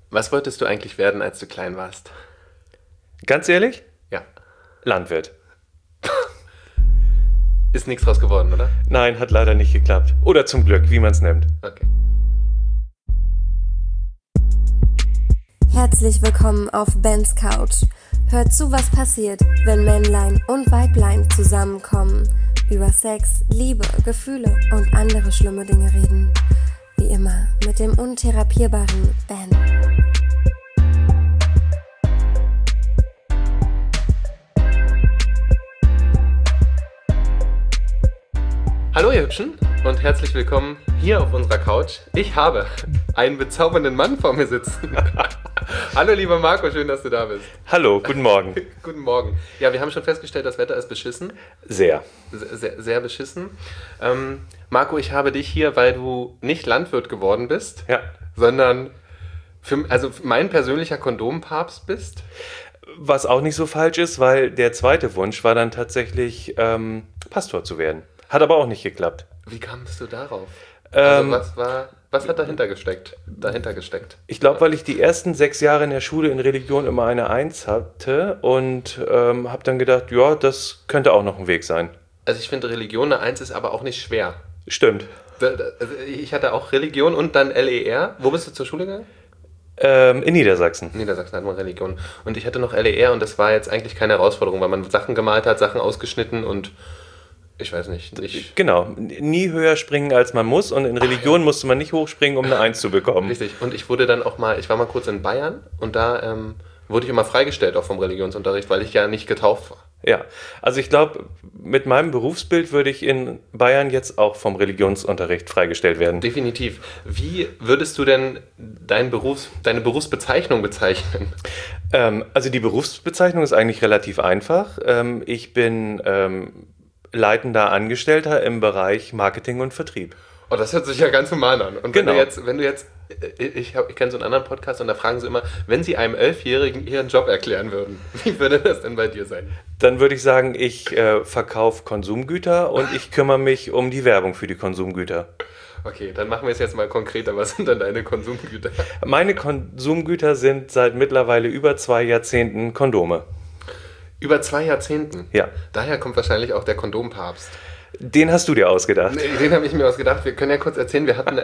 Was wolltest du eigentlich werden, als du klein warst? Ganz ehrlich? Ja. Landwirt. Ist nichts draus geworden, oder? Nein, hat leider nicht geklappt. Oder zum Glück, wie man es nennt. Okay. Herzlich willkommen auf Bens Couch. Hört zu, was passiert, wenn Männlein und Weiblein zusammenkommen, über Sex, Liebe, Gefühle und andere schlimme Dinge reden. Wie immer mit dem untherapierbaren Ben. Hallo ihr Hübschen und herzlich willkommen hier auf unserer Couch. Ich habe einen bezaubernden Mann vor mir sitzen. Hallo lieber Marco, schön, dass du da bist. Hallo, guten Morgen. Guten Morgen. Ja, wir haben schon festgestellt, das Wetter ist beschissen. Sehr. Sehr beschissen. Marco, ich habe dich hier, weil du nicht Landwirt geworden bist, Ja. sondern mein persönlicher Kondompapst bist. Was auch nicht so falsch ist, weil der zweite Wunsch war dann tatsächlich, Pastor zu werden. Hat aber auch nicht geklappt. Wie kamst du darauf? Ähm, Was hat dahinter gesteckt? Ich glaube, weil ich die ersten 6 Jahre in der Schule in Religion immer eine 1 hatte und habe dann gedacht, ja, das könnte auch noch ein Weg sein. Also ich finde, Religion eine 1 ist aber auch nicht schwer. Stimmt. Also ich hatte auch Religion und dann LER. Wo bist du zur Schule gegangen? In Niedersachsen. In Niedersachsen hat man Religion. Und ich hatte noch LER und das war jetzt eigentlich keine Herausforderung, weil man Sachen gemalt hat, Sachen ausgeschnitten und ich weiß nicht. Genau. Nie höher springen, als man muss. Und in Religion musste man nicht hochspringen, um eine 1 zu bekommen. Richtig. Und ich war mal kurz in Bayern und da wurde ich immer freigestellt auch vom Religionsunterricht, weil ich ja nicht getauft war. Ja, also ich glaube, mit meinem Berufsbild würde ich in Bayern jetzt auch vom Religionsunterricht freigestellt werden. Definitiv. Wie würdest du denn deine Berufsbezeichnung bezeichnen? Also die Berufsbezeichnung ist eigentlich relativ einfach. Ich bin leitender Angestellter im Bereich Marketing und Vertrieb. Oh, das hört sich ja ganz human an. Und Genau. wenn du jetzt, ich kenne so einen anderen Podcast und da fragen sie immer, wenn sie einem 11-Jährigen ihren Job erklären würden, wie würde das denn bei dir sein? Dann würde ich sagen, ich verkaufe Konsumgüter und ich kümmere mich um die Werbung für die Konsumgüter. Okay, dann machen wir es jetzt mal konkreter. Was sind denn deine Konsumgüter? Meine Konsumgüter sind seit mittlerweile über 2 Jahrzehnten Kondome. Über 2 Jahrzehnten? Ja. Daher kommt wahrscheinlich auch der Kondompapst. Den hast du dir ausgedacht. Den habe ich mir ausgedacht. Wir können ja kurz erzählen, wir hatten,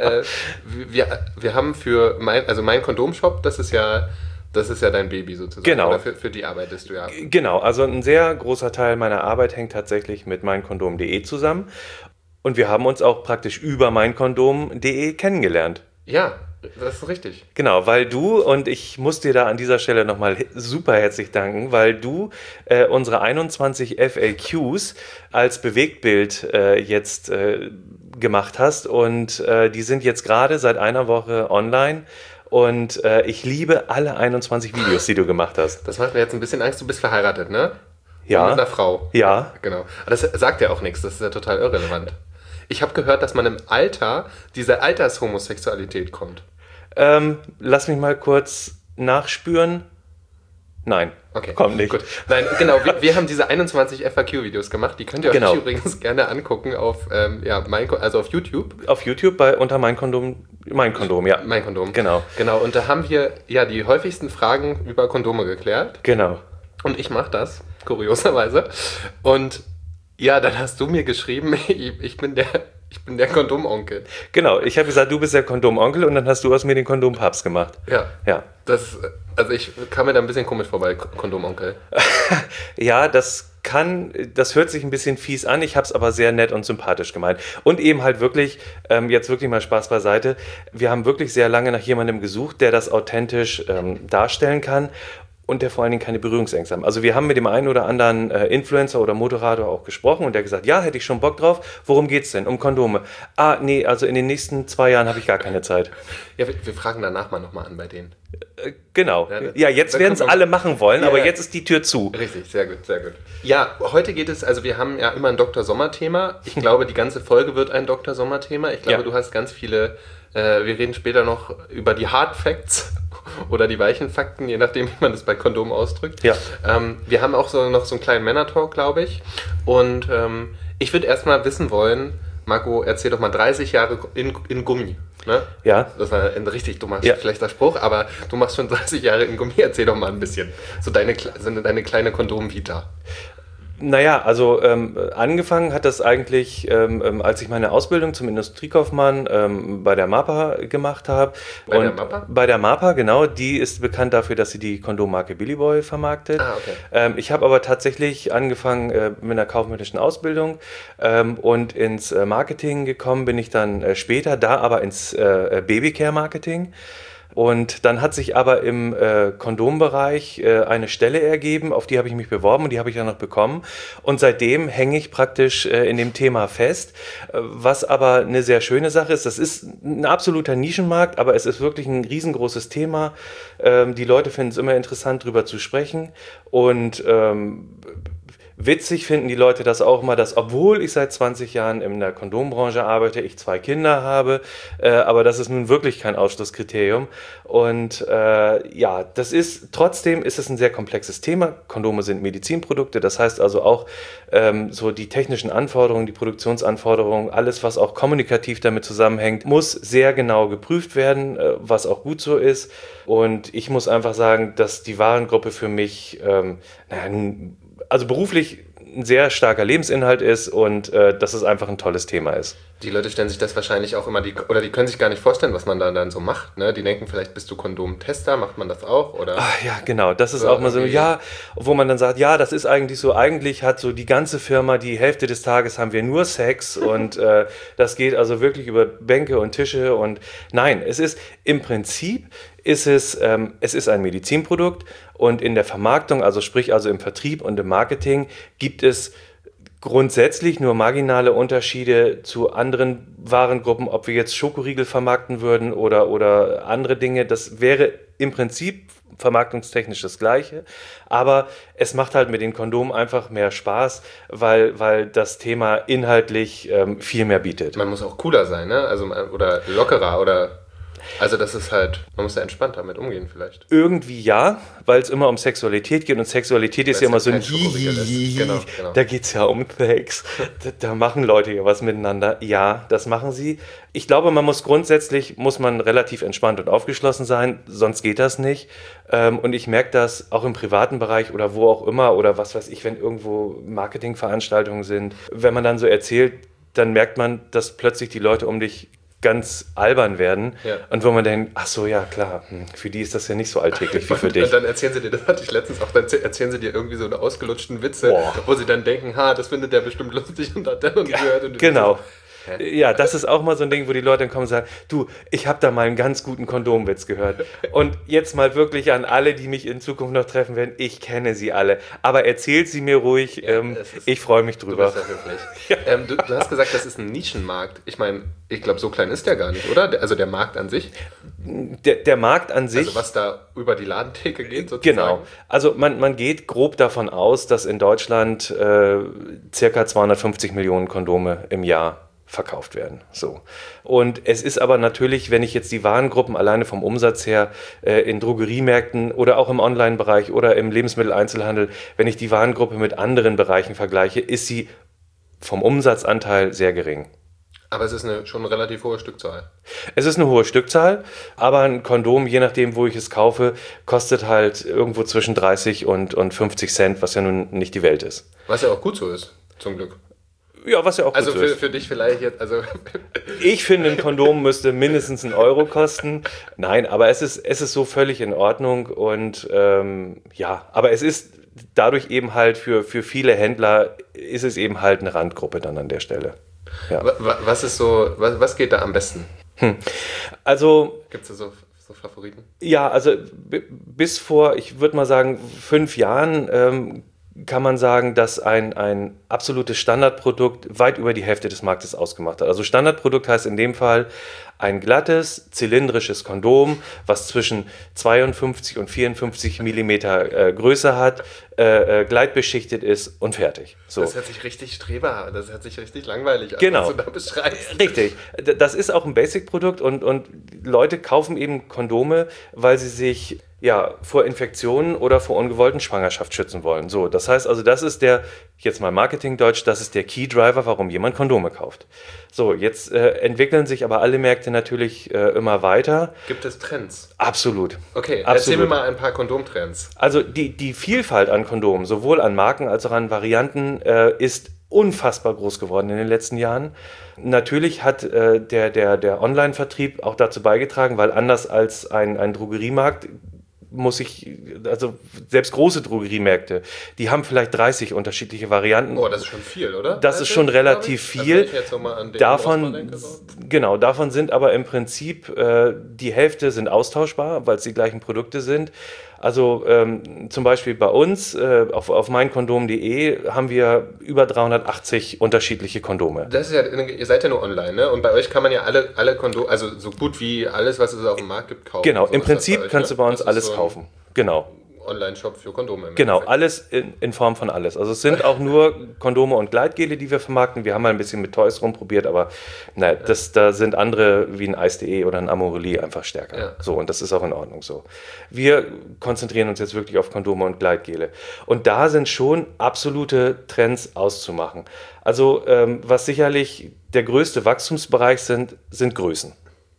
wir haben für mein Kondomshop, das ist ja dein Baby sozusagen. Genau. Oder für die arbeitest du ja. Genau, also ein sehr großer Teil meiner Arbeit hängt tatsächlich mit meinkondom.de zusammen. Und wir haben uns auch praktisch über meinkondom.de kennengelernt. Ja, das ist richtig. Genau, weil du, und ich muss dir da an dieser Stelle nochmal super herzlich danken, weil du unsere 21 FAQs als Bewegtbild jetzt gemacht hast und die sind jetzt gerade seit einer Woche online und ich liebe alle 21 Videos, die du gemacht hast. Das macht mir jetzt ein bisschen Angst, du bist verheiratet, ne? Ja. Und mit einer Frau. Ja. Genau. Aber das sagt ja auch nichts, das ist ja total irrelevant. Ich habe gehört, dass man im Alter diese Altershomosexualität kommt. Lass mich mal kurz nachspüren. Nein, Okay, kommt nicht. Gut. Nein, genau, wir haben diese 21 FAQ-Videos gemacht, die könnt ihr Genau. euch übrigens gerne angucken auf, auf YouTube. Auf YouTube unter mein Kondom, ja. Mein Kondom. Genau. Genau, und da haben wir ja die häufigsten Fragen über Kondome geklärt. Genau. Und ich mache das, kurioserweise. Und ja, dann hast du mir geschrieben, ich bin der Kondomonkel. Genau, ich habe gesagt, du bist der Kondomonkel und dann hast du aus mir den Kondompapst gemacht. Ja. Ja. Ich kam mir da ein bisschen komisch vorbei, Kondomonkel. Ja, das hört sich ein bisschen fies an, ich habe es aber sehr nett und sympathisch gemeint. Und eben halt wirklich, jetzt wirklich mal Spaß beiseite, wir haben wirklich sehr lange nach jemandem gesucht, der das authentisch darstellen kann. Und der vor allen Dingen keine Berührungsängste haben. Also wir haben mit dem einen oder anderen Influencer oder Moderator auch gesprochen und der hat gesagt, ja, hätte ich schon Bock drauf. Worum geht's denn? Um Kondome. Ah, nee, also in den nächsten 2 Jahren habe ich gar keine Zeit. Ja, wir fragen danach mal nochmal an bei denen. Genau. Ja, Ja, jetzt werden es alle machen wollen, Ja, aber ja. jetzt ist die Tür zu. Richtig, sehr gut, sehr gut. Ja, heute geht es, also wir haben ja immer ein Dr. Sommer-Thema. Ich glaube, die ganze Folge wird ein Dr. Sommer-Thema. Ich glaube, Ja. du hast ganz viele, wir reden später noch über die Hard Facts oder die weichen Fakten, je nachdem, wie man das bei Kondomen ausdrückt. Ja. Wir haben auch noch so einen kleinen Männer-Talk, glaube ich. Und ich würde erstmal wissen wollen, Marco, erzähl doch mal 30 Jahre in Gummi. ne? Ja. Das war ein richtig dummer, schlechter Spruch, aber du machst schon 30 Jahre in Gummi. Erzähl doch mal ein bisschen. So deine kleine Kondom-Vita. Naja, also angefangen hat das eigentlich, als ich meine Ausbildung zum Industriekaufmann bei der MAPA gemacht habe. Bei der MAPA? Bei der MAPA, genau. Die ist bekannt dafür, dass sie die Kondommarke Billy Boy vermarktet. Ah, okay. Ich habe aber tatsächlich angefangen mit einer kaufmännischen Ausbildung und ins Marketing gekommen bin ich dann später, da aber ins Babycare-Marketing. Und dann hat sich aber im Kondombereich eine Stelle ergeben, auf die habe ich mich beworben und die habe ich dann noch bekommen. Und seitdem hänge ich praktisch in dem Thema fest, was aber eine sehr schöne Sache ist. Das ist ein absoluter Nischenmarkt, aber es ist wirklich ein riesengroßes Thema. Die Leute finden es immer interessant, drüber zu sprechen. Und witzig finden die Leute das auch mal, dass obwohl ich seit 20 Jahren in der Kondombranche arbeite, ich 2 Kinder habe, aber das ist nun wirklich kein Ausschlusskriterium. Und trotzdem ist es ein sehr komplexes Thema. Kondome sind Medizinprodukte, das heißt also auch so die technischen Anforderungen, die Produktionsanforderungen, alles, was auch kommunikativ damit zusammenhängt, muss sehr genau geprüft werden, was auch gut so ist. Und ich muss einfach sagen, dass die Warengruppe für mich, also beruflich ein sehr starker Lebensinhalt ist und dass es einfach ein tolles Thema ist. Die Leute stellen sich das wahrscheinlich auch immer, die können sich gar nicht vorstellen, was man da dann so macht. Ne? Die denken, vielleicht bist du Kondomtester, macht man das auch? Oder? Ach ja, genau, das ist auch mal so, wo man dann sagt, ja, das ist eigentlich so, eigentlich hat so die ganze Firma, die Hälfte des Tages haben wir nur Sex und das geht also wirklich über Bänke und Tische und nein, es ist im Prinzip, es ist ein Medizinprodukt und in der Vermarktung, also sprich also im Vertrieb und im Marketing, gibt es grundsätzlich nur marginale Unterschiede zu anderen Warengruppen, ob wir jetzt Schokoriegel vermarkten würden oder andere Dinge. Das wäre im Prinzip vermarktungstechnisch das Gleiche, aber es macht halt mit den Kondomen einfach mehr Spaß, weil das Thema inhaltlich viel mehr bietet. Man muss auch cooler sein, ne? Oder lockerer oder... Also das ist halt, man muss ja entspannt damit umgehen vielleicht. Irgendwie ja, weil es immer um Sexualität geht und Sexualität ist ja immer so ein Genau. Da geht es ja um Sex. Da machen Leute ja was miteinander. Ja, das machen sie. Ich glaube, muss man relativ entspannt und aufgeschlossen sein, sonst geht das nicht. Und ich merke das auch im privaten Bereich oder wo auch immer oder was weiß ich, wenn irgendwo Marketingveranstaltungen sind. Wenn man dann so erzählt, dann merkt man, dass plötzlich die Leute um dich ganz albern werden und wo man denkt, ach so, ja klar, für die ist das ja nicht so alltäglich wie für dich. Und dann erzählen sie dir, das hatte ich letztens auch, dann erzählen sie dir irgendwie so eine ausgelutschten Witze, wo sie dann denken, das findet der bestimmt lustig und hat dann gehört. Und genau. Ja, das ist auch mal so ein Ding, wo die Leute dann kommen und sagen, du, ich habe da mal einen ganz guten Kondomwitz gehört. Und jetzt mal wirklich an alle, die mich in Zukunft noch treffen werden, ich kenne sie alle. Aber erzählt sie mir ruhig, ich freue mich drüber. Du bist ja höflich. Du hast gesagt, das ist ein Nischenmarkt. Ich meine, ich glaube, so klein ist der gar nicht, oder? Also der Markt an sich? Der Markt an sich... Also was da über die Ladentheke geht sozusagen? Genau. Also man geht grob davon aus, dass in Deutschland circa 250 Millionen Kondome im Jahr verkauft werden. So. Und es ist aber natürlich, wenn ich jetzt die Warengruppen alleine vom Umsatz her in Drogeriemärkten oder auch im Online-Bereich oder im Lebensmitteleinzelhandel, wenn ich die Warengruppe mit anderen Bereichen vergleiche, ist sie vom Umsatzanteil sehr gering. Aber es ist schon eine relativ hohe Stückzahl. Es ist eine hohe Stückzahl, aber ein Kondom, je nachdem, wo ich es kaufe, kostet halt irgendwo zwischen 30 und 50 Cent, was ja nun nicht die Welt ist. Was ja auch gut so ist, zum Glück. Ja, was ja auch gut ist. Also für dich vielleicht jetzt, also... Ich finde, ein Kondom müsste mindestens 1 Euro kosten. Nein, aber es ist so völlig in Ordnung und aber es ist dadurch eben halt für viele Händler ist es eben halt eine Randgruppe dann an der Stelle. Ja. Was geht da am besten? Also... Gibt es da so Favoriten? Ja, also bis vor, ich würde mal sagen, 5 Jahren kann man sagen, dass ein absolutes Standardprodukt weit über die Hälfte des Marktes ausgemacht hat. Also Standardprodukt heißt in dem Fall ein glattes, zylindrisches Kondom, was zwischen 52 und 54 Millimeter Größe hat, gleitbeschichtet ist und fertig. So. Das hört sich richtig streber, das hört sich richtig langweilig an, genau. Was du da beschreibst. Richtig. Das ist auch ein Basic-Produkt und Leute kaufen eben Kondome, weil sie sich vor Infektionen oder vor ungewollten Schwangerschaft schützen wollen. So, das heißt also, das ist jetzt mal Marketingdeutsch, das ist der Key Driver, warum jemand Kondome kauft. So, jetzt entwickeln sich aber alle Märkte natürlich immer weiter. Gibt es Trends? Absolut. Okay, Absolut. Erzähl mir mal ein paar Kondomtrends. Also die Vielfalt an Kondomen, sowohl an Marken als auch an Varianten, ist unfassbar groß geworden in den letzten Jahren. Natürlich hat der Online-Vertrieb auch dazu beigetragen, weil anders als ein Drogeriemarkt also selbst große Drogeriemärkte, die haben vielleicht 30 unterschiedliche Varianten. Oh, das ist schon viel, oder? Das ist schon relativ viel. Also wenn ich jetzt so mal an den Davon, denke, so. genau, davon sind aber im Prinzip die Hälfte sind austauschbar, weil es die gleichen Produkte sind. Also zum Beispiel bei uns auf meinkondom.de haben wir über 380 unterschiedliche Kondome. Das ist ja, ihr seid ja nur online, ne? Und bei euch kann man ja alle Kondome, also so gut wie alles, was es auf dem Markt gibt, kaufen. Genau, so im Prinzip kannst du bei uns alles kaufen. Genau. Online-Shop für Kondome. Genau, alles in Form von alles. Also es sind auch nur Kondome und Gleitgele, die wir vermarkten. Wir haben mal ein bisschen mit Toys rumprobiert, aber da sind andere wie ein Eis.de oder ein Amorelie einfach stärker. Ja. So, und das ist auch in Ordnung so. Wir konzentrieren uns jetzt wirklich auf Kondome und Gleitgele. Und da sind schon absolute Trends auszumachen. Also was sicherlich der größte Wachstumsbereich sind Größen.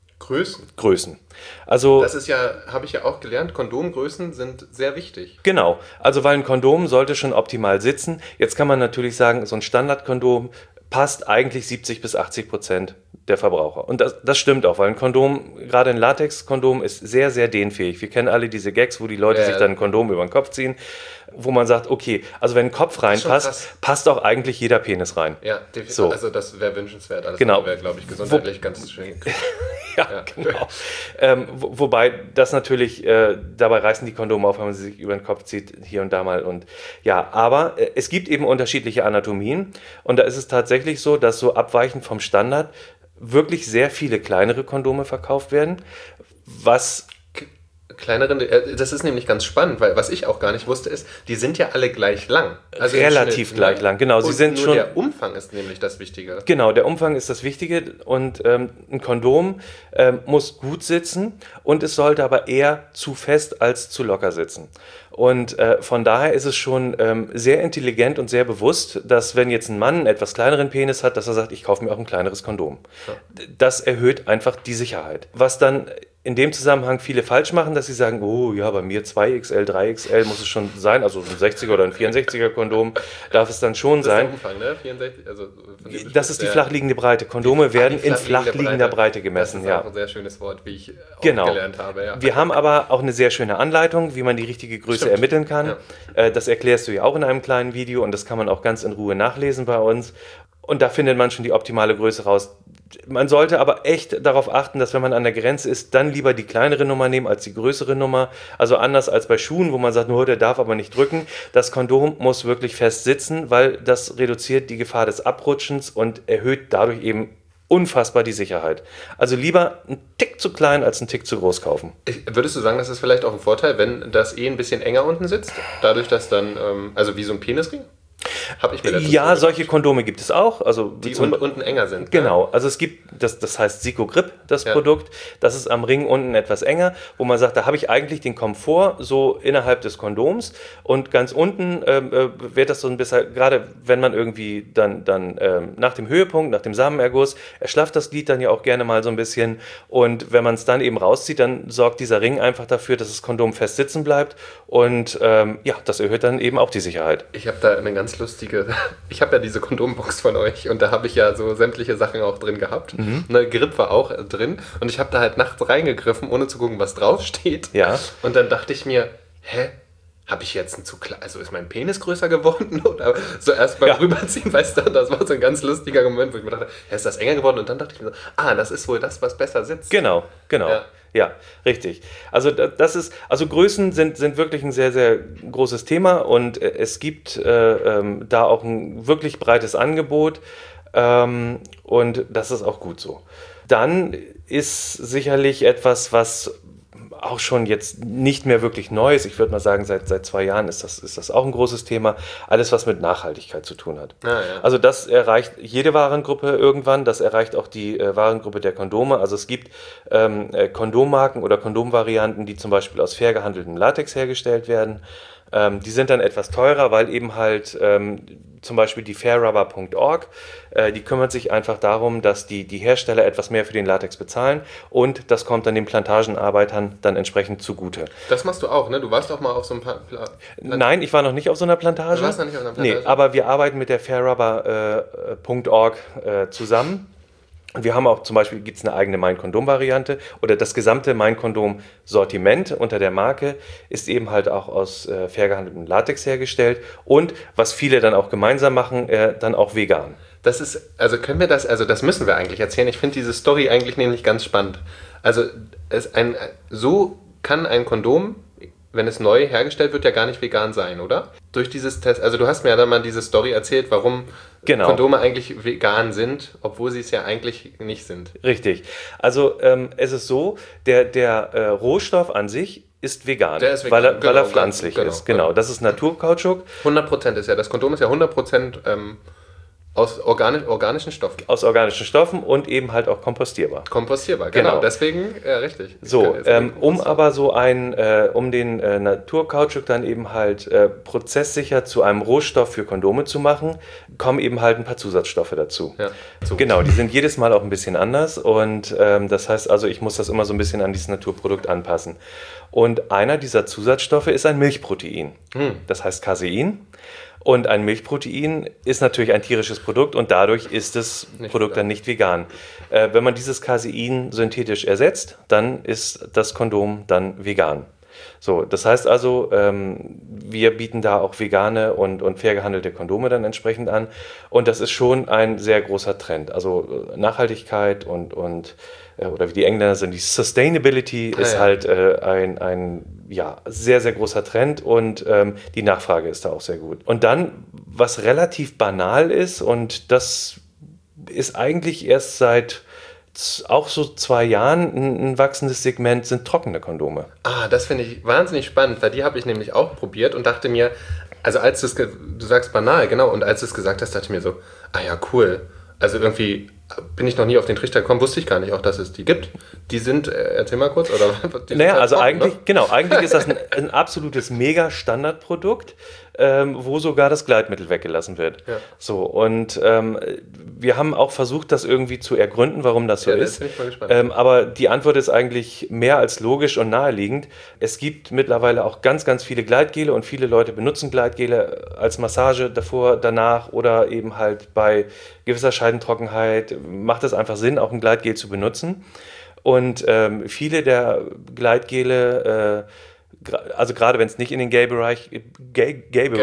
Größen. Also, das ist ja, habe ich ja auch gelernt, Kondomgrößen sind sehr wichtig. Genau, also weil ein Kondom sollte schon optimal sitzen. Jetzt kann man natürlich sagen, so ein Standardkondom passt eigentlich 70-80% der Verbraucher. Und das stimmt auch, weil ein Kondom, gerade ein Latex-Kondom, ist sehr, sehr dehnfähig. Wir kennen alle diese Gags, wo die Leute sich dann ein Kondom über den Kopf ziehen, wo man sagt, okay, also wenn ein Kopf reinpasst, passt auch eigentlich jeder Penis rein. Ja, definitiv. So. Also das wäre wünschenswert. Alles genau. Wäre, glaube ich, gesundheitlich ganz schön. Ja, genau. Wobei das natürlich, dabei reißen die Kondome auf, wenn man sie sich über den Kopf zieht, hier und da mal. Und ja, aber es gibt eben unterschiedliche Anatomien. Und da ist es tatsächlich so, dass so abweichend vom Standard wirklich sehr viele kleinere Kondome verkauft werden, was... Kleineren, das ist nämlich ganz spannend, weil was ich auch gar nicht wusste ist, die sind ja alle gleich lang. Also relativ gleich lang, genau. Sie sind nur schon, der Umfang ist nämlich das Wichtige. Genau, der Umfang ist das Wichtige und ein Kondom muss gut sitzen und es sollte aber eher zu fest als zu locker sitzen. Und von daher ist es schon sehr intelligent und sehr bewusst, dass wenn jetzt ein Mann einen etwas kleineren Penis hat, dass er sagt, ich kaufe mir auch ein kleineres Kondom. Ja. Das erhöht einfach die Sicherheit. Was dann in dem Zusammenhang viele falsch machen, dass sie sagen, oh ja, bei mir 2XL, 3XL muss es schon sein, also ein 60er oder ein 64er Kondom darf es dann schon sein. Das ist der Umfang, ne? 64, also von das ist die flachliegende Breite. Kondome werden in flachliegender Breite gemessen. Das ist auch ein sehr schönes Wort, wie ich auch gelernt habe. Ja. Wir haben aber auch eine sehr schöne Anleitung, wie man die richtige Größe ermitteln kann. Ja. Das erklärst du ja auch in einem kleinen Video und das kann man auch ganz in Ruhe nachlesen bei uns. Und da findet man schon die optimale Größe raus. Man sollte aber echt darauf achten, dass wenn man an der Grenze ist, dann lieber die kleinere Nummer nehmen als die größere Nummer. Also anders als bei Schuhen, wo man sagt, nur der darf aber nicht drücken. Das Kondom muss wirklich fest sitzen, weil das reduziert die Gefahr des Abrutschens und erhöht dadurch eben unfassbar die Sicherheit. Also lieber einen Tick zu klein als einen Tick zu groß kaufen. Würdest du sagen, das ist vielleicht auch ein Vorteil, wenn das ein bisschen enger unten sitzt? Dadurch, dass dann, also wie so ein Penisring? Ja, solche Kondome gibt es auch. Also die unten enger sind. Genau, also es gibt, das heißt Zico-Grip, das Produkt. Das ist am Ring unten etwas enger, wo man sagt, da habe ich eigentlich den Komfort so innerhalb des Kondoms und ganz unten wird das so ein bisschen, gerade wenn man irgendwie dann nach dem Höhepunkt, nach dem Samenerguss, erschlafft das Glied dann ja auch gerne mal so ein bisschen und wenn man es dann eben rauszieht, dann sorgt dieser Ring einfach dafür, dass das Kondom fest sitzen bleibt und das erhöht dann eben auch die Sicherheit. Ich habe da eine ganz lustige, ich habe ja diese Kondombox von euch und da habe ich ja so sämtliche Sachen auch drin gehabt. Mhm. Eine Grip war auch drin und ich habe da halt nachts reingegriffen, ohne zu gucken, was draufsteht. Ja. Und dann dachte ich mir, habe ich jetzt einen zu klein, also ist mein Penis größer geworden oder so erst beim Rüberziehen, weißt du, das war so ein ganz lustiger Moment, wo ich mir dachte, ist das enger geworden und dann dachte ich mir so, das ist wohl das, was besser sitzt. Genau. Ja, richtig. Also also Größen sind wirklich ein sehr, sehr großes Thema und es gibt da auch ein wirklich breites Angebot und das ist auch gut so. Dann ist sicherlich etwas, was auch schon jetzt nicht mehr wirklich Neues. Ich würde mal sagen, seit 2 Jahren ist das auch ein großes Thema. Alles, was mit Nachhaltigkeit zu tun hat. Ja. Also das erreicht jede Warengruppe irgendwann. Das erreicht auch die Warengruppe der Kondome. Also es gibt Kondommarken oder Kondomvarianten, die zum Beispiel aus fair gehandeltem Latex hergestellt werden. Die sind dann etwas teurer, weil eben halt zum Beispiel die fairrubber.org, die kümmert sich einfach darum, dass die Hersteller etwas mehr für den Latex bezahlen und das kommt dann den Plantagenarbeitern dann entsprechend zugute. Das machst du auch, ne? Du warst auch mal auf so ein paar... Nein, ich war noch nicht auf so einer Plantage. Du warst noch nicht auf einer Plantage? Nee, aber wir arbeiten mit der fairrubber.org zusammen. Wir haben auch zum Beispiel, gibt es eine eigene Mein-Kondom-Variante oder das gesamte Mein-Kondom-Sortiment unter der Marke ist eben halt auch aus fair gehandeltem Latex hergestellt und was viele dann auch gemeinsam machen, dann auch vegan. Das ist, also können wir das, also das müssen wir eigentlich erzählen. Ich finde diese Story eigentlich nämlich ganz spannend. Also so kann ein Kondom, wenn es neu hergestellt wird, ja gar nicht vegan sein, oder? Durch dieses Test, also du hast mir ja dann mal diese Story erzählt, warum Kondome eigentlich vegan sind, obwohl sie es ja eigentlich nicht sind. Richtig. Also es ist so, der Rohstoff an sich ist vegan, der ist vegan weil er pflanzlich ist. Genau, das ist Naturkautschuk. 100% ist ja, das Kondom ist ja 100% aus organischen Stoffen. Aus organischen Stoffen und eben halt auch kompostierbar. Kompostierbar, genau. Deswegen, ja, richtig. So, um den Naturkautschuk dann eben halt prozesssicher zu einem Rohstoff für Kondome zu machen, kommen eben halt ein paar Zusatzstoffe dazu. Ja, so. Genau, die sind jedes Mal auch ein bisschen anders und das heißt also, ich muss das immer so ein bisschen an dieses Naturprodukt anpassen. Und einer dieser Zusatzstoffe ist ein Milchprotein. Das heißt Casein. Und ein Milchprotein ist natürlich ein tierisches Produkt und dadurch ist das Produkt dann nicht vegan. Wenn man dieses Casein synthetisch ersetzt, dann ist das Kondom dann vegan. So, das heißt also, wir bieten da auch vegane und fair gehandelte Kondome dann entsprechend an. Und das ist schon ein sehr großer Trend. Also Nachhaltigkeit oder wie die Engländer sind, die Sustainability ist halt ein sehr, sehr großer Trend und die Nachfrage ist da auch sehr gut. Und dann, was relativ banal ist und das ist eigentlich erst seit auch so 2 Jahren ein wachsendes Segment, sind trockene Kondome. Das finde ich wahnsinnig spannend, weil die habe ich nämlich auch probiert und dachte mir, also als du sagst banal, genau, und als du es gesagt hast, dachte ich mir so, ja, cool. Also irgendwie bin ich noch nie auf den Trichter gekommen, wusste ich gar nicht auch, dass es die gibt. Die sind, erzähl mal kurz, oder? Also eigentlich, ne? Genau, eigentlich ist das ein absolutes Mega-Standardprodukt, wo sogar das Gleitmittel weggelassen wird. Ja. So, und wir haben auch versucht, das irgendwie zu ergründen, warum das so ist. Bin ich mal gespannt. Aber die Antwort ist eigentlich mehr als logisch und naheliegend. Es gibt mittlerweile auch ganz, ganz viele Gleitgele und viele Leute benutzen Gleitgele als Massage davor, danach oder eben halt bei gewisser Scheidentrockenheit macht es einfach Sinn, auch ein Gleitgel zu benutzen. Und viele der Gleitgele, also gerade wenn es nicht in den Gay-Bereich geht. Können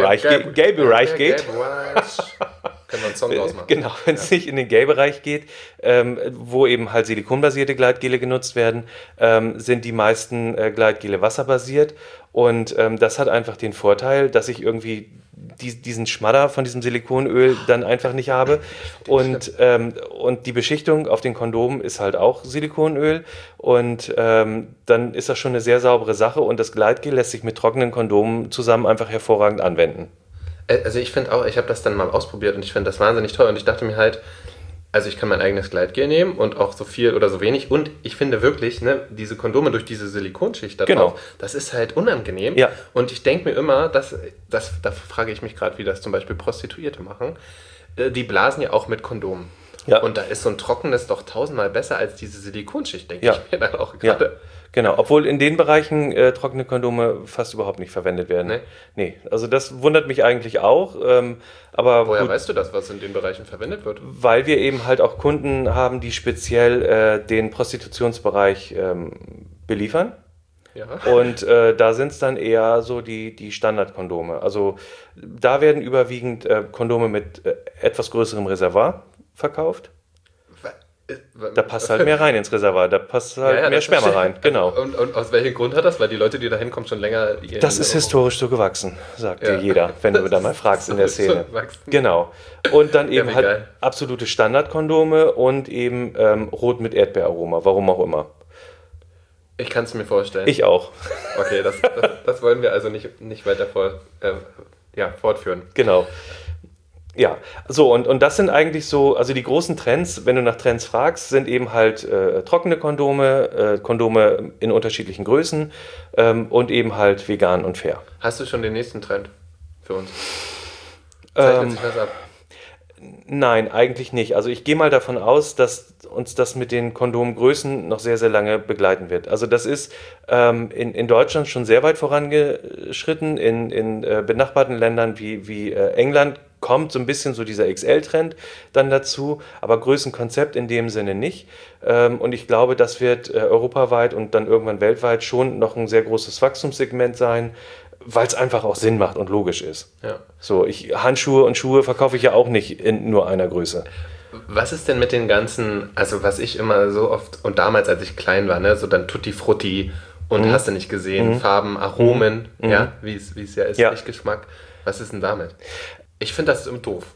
wir einen Song draus machen. Genau, wenn es nicht in den Gay-Bereich geht, wo eben halt silikonbasierte Gleitgele genutzt werden, sind die meisten Gleitgele wasserbasiert. Und das hat einfach den Vorteil, dass ich irgendwie diesen Schmadder von diesem Silikonöl dann einfach nicht habe. Und die Beschichtung auf den Kondomen ist halt auch Silikonöl. Und dann ist das schon eine sehr saubere Sache. Und das Gleitgel lässt sich mit trockenen Kondomen zusammen einfach hervorragend anwenden. Also ich finde auch, ich habe das dann mal ausprobiert und ich finde das wahnsinnig toll. Und ich dachte mir halt, also ich kann mein eigenes Gleitgel nehmen und auch so viel oder so wenig. Und ich finde wirklich, ne, diese Kondome durch diese Silikonschicht da drauf, das ist halt unangenehm. Ja. Und ich denke mir immer, da frage ich mich gerade, wie das zum Beispiel Prostituierte machen. Die blasen ja auch mit Kondomen. Ja. Und da ist so ein trockenes doch 1000-mal besser als diese Silikonschicht, denke ich mir dann auch gerade. Ja. Genau, obwohl in den Bereichen trockene Kondome fast überhaupt nicht verwendet werden. Nee, also das wundert mich eigentlich auch. Aber woher weißt du das, was in den Bereichen verwendet wird? Weil wir eben halt auch Kunden haben, die speziell den Prostitutionsbereich beliefern. Ja. Und da sind es dann eher so die Standardkondome. Also da werden überwiegend Kondome mit etwas größerem Reservoir verkauft. Da passt halt mehr rein ins Reservoir, da passt halt mehr Sperma rein, genau. Und aus welchem Grund hat das? Weil die Leute, die da hinkommen, schon länger... Das ist historisch so gewachsen, sagt dir jeder, wenn du da mal fragst in der Szene. So genau. Und dann eben halt geil. Absolute Standardkondome und eben Rot mit Erdbeeraroma, warum auch immer. Ich kann es mir vorstellen. Ich auch. Okay, das wollen wir also nicht weiter fortführen. Genau. Ja, so und das sind eigentlich so, also die großen Trends, wenn du nach Trends fragst, sind eben halt trockene Kondome, Kondome in unterschiedlichen Größen und eben halt vegan und fair. Hast du schon den nächsten Trend für uns? Zeichnet sich was ab? Nein, eigentlich nicht. Also ich gehe mal davon aus, dass uns das mit den Kondomgrößen noch sehr, sehr lange begleiten wird. Also das ist in Deutschland schon sehr weit vorangeschritten. In benachbarten Ländern wie England kommt so ein bisschen so dieser XL-Trend dann dazu, aber Größenkonzept in dem Sinne nicht. Und ich glaube, das wird europaweit und dann irgendwann weltweit schon noch ein sehr großes Wachstumssegment sein, weil es einfach auch Sinn macht und logisch ist. Ja. So, Handschuhe und Schuhe verkaufe ich ja auch nicht in nur einer Größe. Was ist denn mit den ganzen, also was ich immer so oft, und damals, als ich klein war, ne, so dann Tutti Frutti und hast du nicht gesehen, Farben, Aromen, ja, wie es ja ist, Lichtgeschmack. Was ist denn damit? Ich finde das immer doof.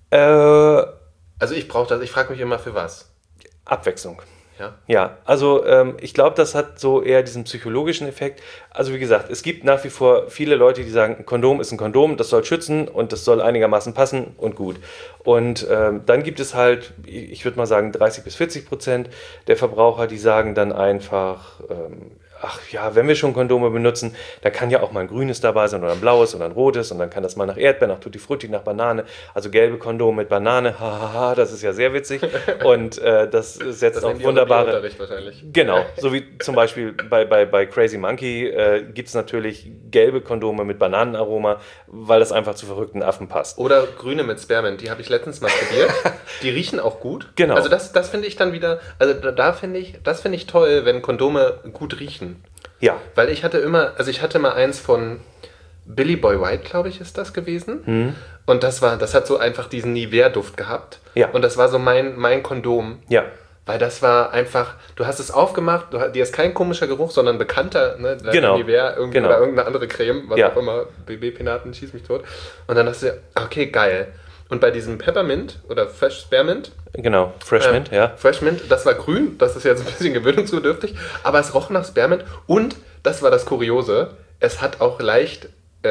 Also ich brauche das, ich frage mich immer für was. Abwechslung. Ja. Ja, also ich glaube, das hat so eher diesen psychologischen Effekt. Also wie gesagt, es gibt nach wie vor viele Leute, die sagen, ein Kondom ist ein Kondom, das soll schützen und das soll einigermaßen passen und gut. Und dann gibt es halt, ich würde mal sagen, 30-40% der Verbraucher, die sagen dann einfach, ach ja, wenn wir schon Kondome benutzen, dann kann ja auch mal ein grünes dabei sein oder ein blaues oder ein rotes und dann kann das mal nach Erdbeer, nach Tutti Frutti, nach Banane, also gelbe Kondome mit Banane, hahaha, das ist ja sehr witzig und das setzt auch wunderbare... Wahrscheinlich. Genau, so wie zum Beispiel bei Crazy Monkey gibt es natürlich gelbe Kondome mit Bananenaroma, weil das einfach zu verrückten Affen passt. Oder grüne mit Spearmint, die habe ich letztens mal probiert. Die riechen auch gut. Genau. Also das finde ich dann wieder, also das finde ich toll, wenn Kondome gut riechen. Ja. Weil ich hatte mal eins von Billy Boy White, glaube ich, ist das gewesen. Und das hat so einfach diesen Nivea-Duft gehabt. Ja. Und das war so mein Kondom. Ja. Weil das war einfach, du hast es aufgemacht, dir ist kein komischer Geruch, sondern bekannter, ne? Genau. Nivea oder irgendeine andere Creme, was Ja. auch immer, BB-Penaten, schieß mich tot. Und dann hast du, okay, geil. Und bei diesem Peppermint oder Fresh Spearmint, Genau, Fresh Mint, ja. Fresh Mint, das war grün, das ist jetzt ein bisschen gewöhnungsbedürftig, aber es roch nach Spearmint und, das war das Kuriose, es hat auch leicht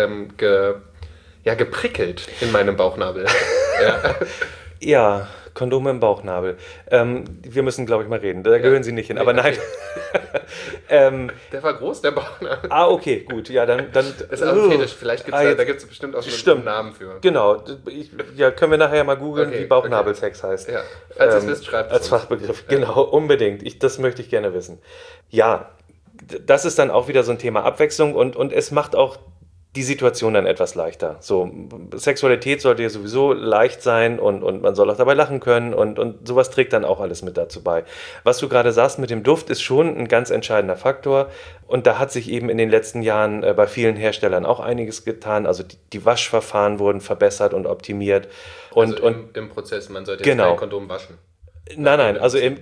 geprickelt in meinem Bauchnabel. Ja. Ja, Kondome im Bauchnabel. Wir müssen, glaube ich, mal reden. Da gehören sie nicht hin. Aber nein. Der war groß, der Bauchnabel. Okay, gut. Ja, dann Das ist auch ein Fetisch. Vielleicht gibt es da gibt's bestimmt auch einen Namen für. Genau. Können wir nachher mal googeln, wie Bauchnabelsex heißt. Ja. Falls ihr es wisst, schreibt es als Fachbegriff. Ja. Genau, unbedingt. Das möchte ich gerne wissen. Ja, das ist dann auch wieder so ein Thema Abwechslung und es macht auch die Situation dann etwas leichter. So, Sexualität sollte ja sowieso leicht sein und man soll auch dabei lachen können und sowas trägt dann auch alles mit dazu bei. Was du gerade sagst mit dem Duft ist schon ein ganz entscheidender Faktor und da hat sich eben in den letzten Jahren bei vielen Herstellern auch einiges getan. Also die Waschverfahren wurden verbessert und optimiert. Und im Prozess, man sollte jetzt kein Kondom waschen. Nein, also im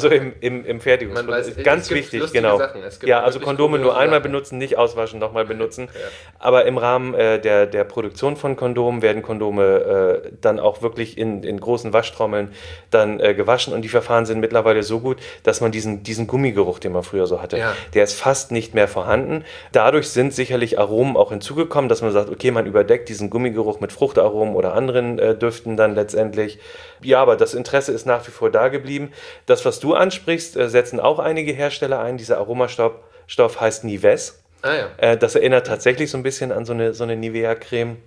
Fertigungsprozess. Ganz wichtig, genau. Ja, also Kondome nur einmal benutzen, nicht auswaschen, nochmal benutzen. Ja. Aber im Rahmen der Produktion von Kondomen werden Kondome dann auch wirklich in großen Waschtrommeln dann gewaschen und die Verfahren sind mittlerweile so gut, dass man diesen Gummigeruch, den man früher so hatte, der ist fast nicht mehr vorhanden. Dadurch sind sicherlich Aromen auch hinzugekommen, dass man sagt, okay, man überdeckt diesen Gummigeruch mit Fruchtaromen oder anderen Düften dann letztendlich. Ja, aber das Interesse ist nach wie vor da geblieben. Das, was du ansprichst, setzen auch einige Hersteller ein. Dieser Aromastoff heißt Nives. Das erinnert tatsächlich so ein bisschen an so eine Nivea-Creme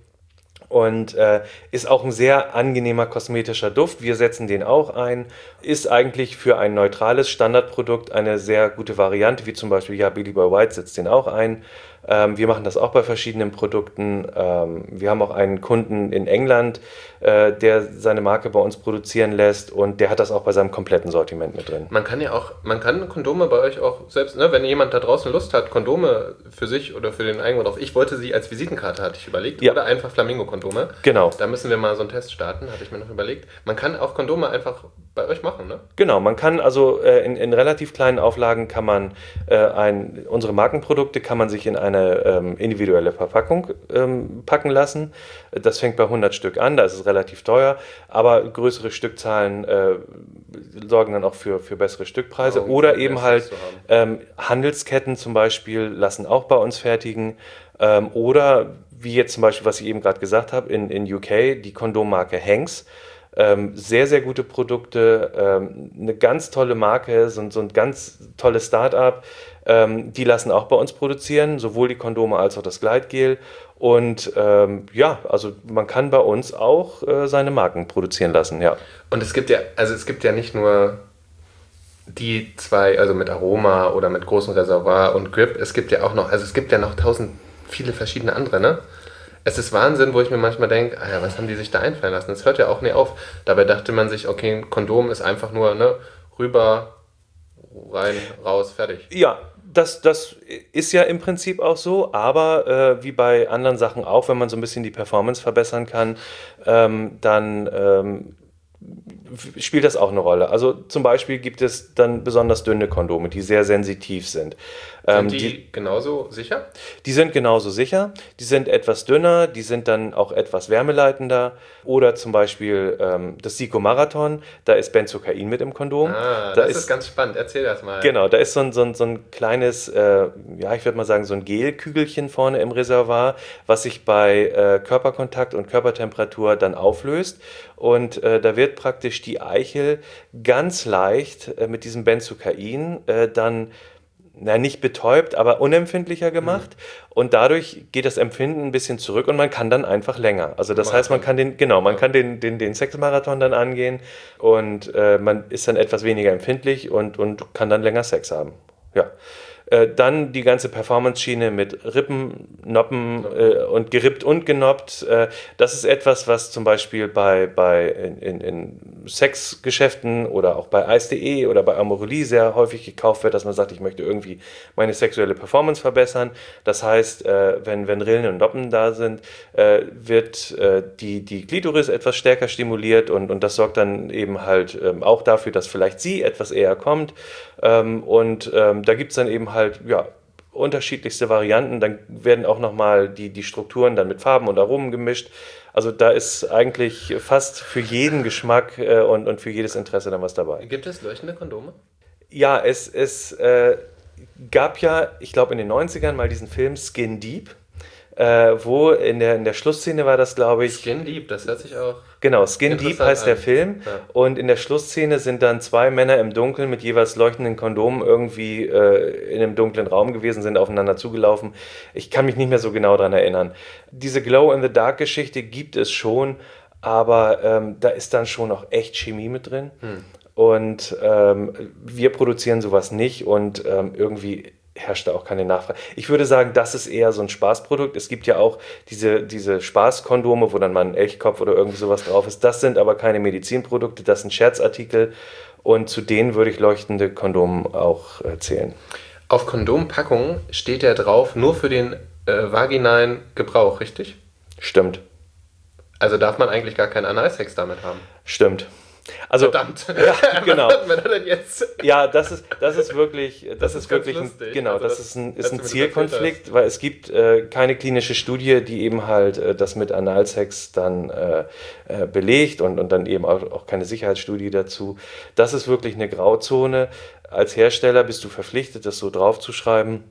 und ist auch ein sehr angenehmer kosmetischer Duft. Wir setzen den auch ein. Ist eigentlich für ein neutrales Standardprodukt eine sehr gute Variante, wie zum Beispiel, Billy Boy White setzt den auch ein. Wir machen das auch bei verschiedenen Produkten. Wir haben auch einen Kunden in England, der seine Marke bei uns produzieren lässt und der hat das auch bei seinem kompletten Sortiment mit drin. Man kann Kondome bei euch auch selbst, ne, wenn jemand da draußen Lust hat, Kondome für sich oder für den eigenen, ich wollte sie als Visitenkarte, hatte ich überlegt, oder einfach Flamingo-Kondome. Genau. Da müssen wir mal so einen Test starten, hatte ich mir noch überlegt. Man kann auch Kondome einfach bei euch machen, ne? Genau, man kann also in relativ kleinen Auflagen kann man unsere Markenprodukte kann man sich in eine individuelle Verpackung packen lassen. Das fängt bei 100 Stück an, da ist es relativ teuer, aber größere Stückzahlen sorgen dann auch für bessere Stückpreise. Oder eben halt Handelsketten zum Beispiel lassen auch bei uns fertigen. Oder wie jetzt zum Beispiel, was ich eben gerade gesagt habe, in UK, die Kondommarke Hanks. Sehr, sehr gute Produkte, eine ganz tolle Marke, so ein ganz tolles Start-up. Die lassen auch bei uns produzieren, sowohl die Kondome als auch das Gleitgel. Und also man kann bei uns auch seine Marken produzieren lassen, ja. Und es gibt ja nicht nur die zwei, also mit Aroma oder mit großem Reservoir und Grip, es gibt ja noch viele verschiedene andere, ne? Es ist Wahnsinn, wo ich mir manchmal denke, was haben die sich da einfallen lassen? Das hört ja auch nie auf. Dabei dachte man sich, okay, ein Kondom ist einfach nur, ne, rüber, rein, raus, fertig. Ja, das ist ja im Prinzip auch so, aber wie bei anderen Sachen auch, wenn man so ein bisschen die Performance verbessern kann, dann spielt das auch eine Rolle. Also zum Beispiel gibt es dann besonders dünne Kondome, die sehr sensitiv sind. Sind die genauso sicher? Die sind genauso sicher. Die sind etwas dünner, die sind dann auch etwas wärmeleitender. Oder zum Beispiel das Sico Marathon, da ist Benzocain mit im Kondom. Das ist ganz spannend. Erzähl das mal. Genau, da ist so ein kleines, ich würde mal sagen, so ein Gelkügelchen vorne im Reservoir, was sich bei Körperkontakt und Körpertemperatur dann auflöst. Und da wird praktisch die Eichel ganz leicht mit diesem Benzocain dann nicht betäubt, aber unempfindlicher gemacht. Und dadurch geht das Empfinden ein bisschen zurück und man kann dann einfach länger. Also das heißt, man kann den Sexmarathon dann angehen und man ist dann etwas weniger empfindlich und kann dann länger Sex haben. Ja. Dann die ganze Performance-Schiene mit Rippen, Noppen und gerippt und genoppt. Das ist etwas, was zum Beispiel in Sexgeschäften oder auch bei Ice.de oder bei Amorelie sehr häufig gekauft wird, dass man sagt, ich möchte irgendwie meine sexuelle Performance verbessern. Das heißt, wenn Rillen und Noppen da sind, wird die Klitoris etwas stärker stimuliert und das sorgt dann eben halt auch dafür, dass vielleicht sie etwas eher kommt. Da gibt es dann eben halt unterschiedlichste Varianten. Dann werden auch nochmal die Strukturen dann mit Farben und Aromen gemischt. Also da ist eigentlich fast für jeden Geschmack und für jedes Interesse dann was dabei. Gibt es leuchtende Kondome? Ja, es gab ja, ich glaube in den 90ern mal diesen Film Skin Deep, wo in der Schlussszene war das, glaube ich... Skin Deep, das hört sich auch... Genau, Skin Deep heißt der Film. Ja. Und in der Schlussszene sind dann zwei Männer im Dunkeln mit jeweils leuchtenden Kondomen irgendwie in einem dunklen Raum gewesen, sind aufeinander zugelaufen. Ich kann mich nicht mehr so genau daran erinnern. Diese Glow-in-the-Dark-Geschichte gibt es schon, aber da ist dann schon auch echt Chemie mit drin. Und wir produzieren sowas nicht und irgendwie herrscht da auch keine Nachfrage. Ich würde sagen, das ist eher so ein Spaßprodukt. Es gibt ja auch diese Spaßkondome, wo dann mal ein Elchkopf oder irgendwie sowas drauf ist. Das sind aber keine Medizinprodukte, das sind Scherzartikel und zu denen würde ich leuchtende Kondome auch zählen. Auf Kondompackungen steht ja drauf, nur für den vaginalen Gebrauch, richtig? Stimmt. Also darf man eigentlich gar keinen Analsex damit haben? Stimmt. Also, verdammt. Ja, genau. Wenn er denn jetzt ja, das ist wirklich lustig. Genau, also das ist ein Zielkonflikt, weil es gibt keine klinische Studie, die eben halt das mit Analsex dann belegt und dann eben auch keine Sicherheitsstudie dazu. Das ist wirklich eine Grauzone. Als Hersteller bist du verpflichtet, das so draufzuschreiben.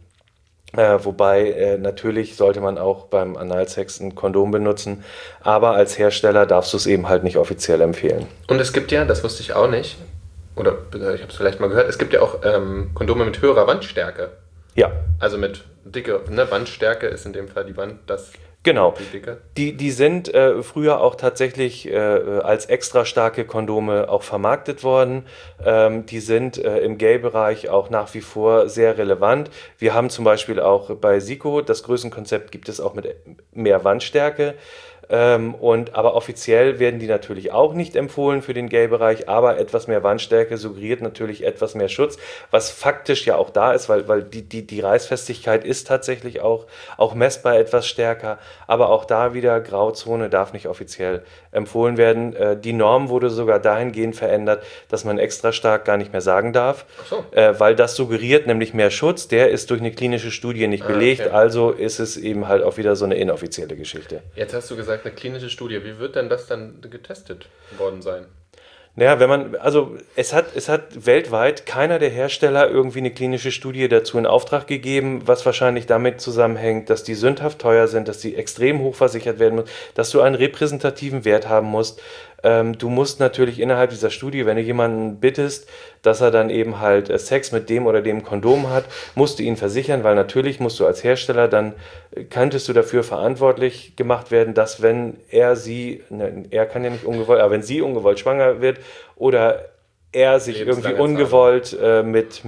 Wobei natürlich sollte man auch beim Analsex ein Kondom benutzen, aber als Hersteller darfst du es eben halt nicht offiziell empfehlen. Und es gibt ja, das wusste ich auch nicht, oder ich habe es vielleicht mal gehört, es gibt ja auch Kondome mit höherer Wandstärke. Ja. Also mit dicke, Wandstärke ist in dem Fall die Wand, das... Genau, die sind früher auch tatsächlich als extra starke Kondome auch vermarktet worden. Die sind im Gay-Bereich auch nach wie vor sehr relevant. Wir haben zum Beispiel auch bei Sico, das Größenkonzept gibt es auch mit mehr Wandstärke. Aber offiziell werden die natürlich auch nicht empfohlen für den Gay-Bereich, aber etwas mehr Wandstärke suggeriert natürlich etwas mehr Schutz, was faktisch ja auch da ist, weil die Reißfestigkeit ist tatsächlich auch messbar etwas stärker, aber auch da wieder Grauzone, darf nicht offiziell empfohlen werden. Die Norm wurde sogar dahingehend verändert, dass man extra stark gar nicht mehr sagen darf, weil das suggeriert nämlich mehr Schutz, der ist durch eine klinische Studie nicht belegt, okay. Also ist es eben halt auch wieder so eine inoffizielle Geschichte. Jetzt hast du gesagt, eine klinische Studie. Wie wird denn das dann getestet worden sein? Naja, es hat weltweit keiner der Hersteller irgendwie eine klinische Studie dazu in Auftrag gegeben, was wahrscheinlich damit zusammenhängt, dass die sündhaft teuer sind, dass die extrem hoch versichert werden müssen, dass du einen repräsentativen Wert haben musst. Du musst natürlich innerhalb dieser Studie, wenn du jemanden bittest, dass er dann eben halt Sex mit dem oder dem Kondom hat, musst du ihn versichern, weil natürlich musst du als Hersteller dann, könntest du dafür verantwortlich gemacht werden, dass wenn er kann ja nicht ungewollt, aber wenn sie ungewollt schwanger wird oder er sich irgendwie ungewollt mit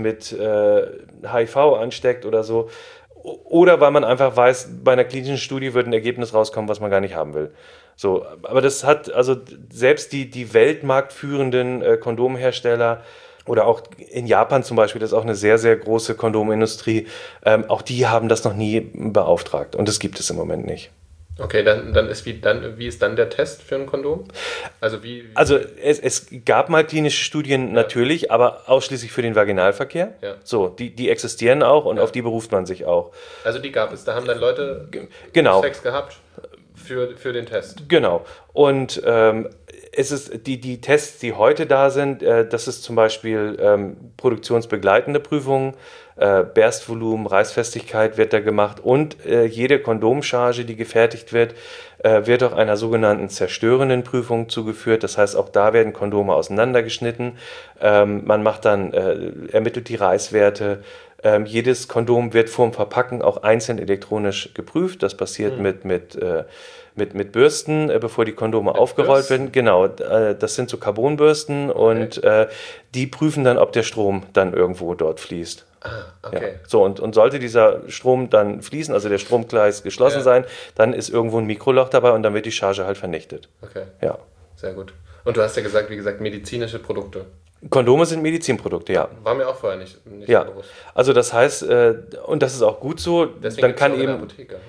HIV ansteckt oder so, oder weil man einfach weiß, bei einer klinischen Studie wird ein Ergebnis rauskommen, was man gar nicht haben will. So, aber das hat, also selbst die weltmarktführenden Kondomhersteller oder auch in Japan zum Beispiel, das ist auch eine sehr, sehr große Kondomindustrie, auch die haben das noch nie beauftragt und das gibt es im Moment nicht. Okay, wie ist dann der Test für ein Kondom? Also es gab mal klinische Studien natürlich, aber ausschließlich für den Vaginalverkehr. Ja. So, die existieren auch und auf die beruft man sich auch. Also die gab es, da haben dann Leute Sex gehabt für den Test. Genau. Und es ist die Tests, die heute da sind, das ist zum Beispiel produktionsbegleitende Prüfungen, Berstvolumen, Reißfestigkeit wird da gemacht und jede Kondomcharge, die gefertigt wird, wird auch einer sogenannten zerstörenden Prüfung zugeführt. Das heißt, auch da werden Kondome auseinandergeschnitten. Man macht dann, ermittelt die Reißwerte. Jedes Kondom wird vorm Verpacken auch einzeln elektronisch geprüft. Das passiert mit Bürsten, bevor die Kondome aufgerollt werden. Genau, das sind so Carbonbürsten und die prüfen dann, ob der Strom dann irgendwo dort fließt. Okay. Ja. So, und sollte dieser Strom dann fließen, also der Stromkreis geschlossen sein, dann ist irgendwo ein Mikroloch dabei und dann wird die Charge halt vernichtet. Okay. Ja. Sehr gut. Und du hast ja gesagt, wie gesagt, medizinische Produkte. Kondome sind Medizinprodukte, ja. War mir auch vorher nicht ja. bewusst. Also das heißt, und das ist auch gut so, deswegen dann kann eben...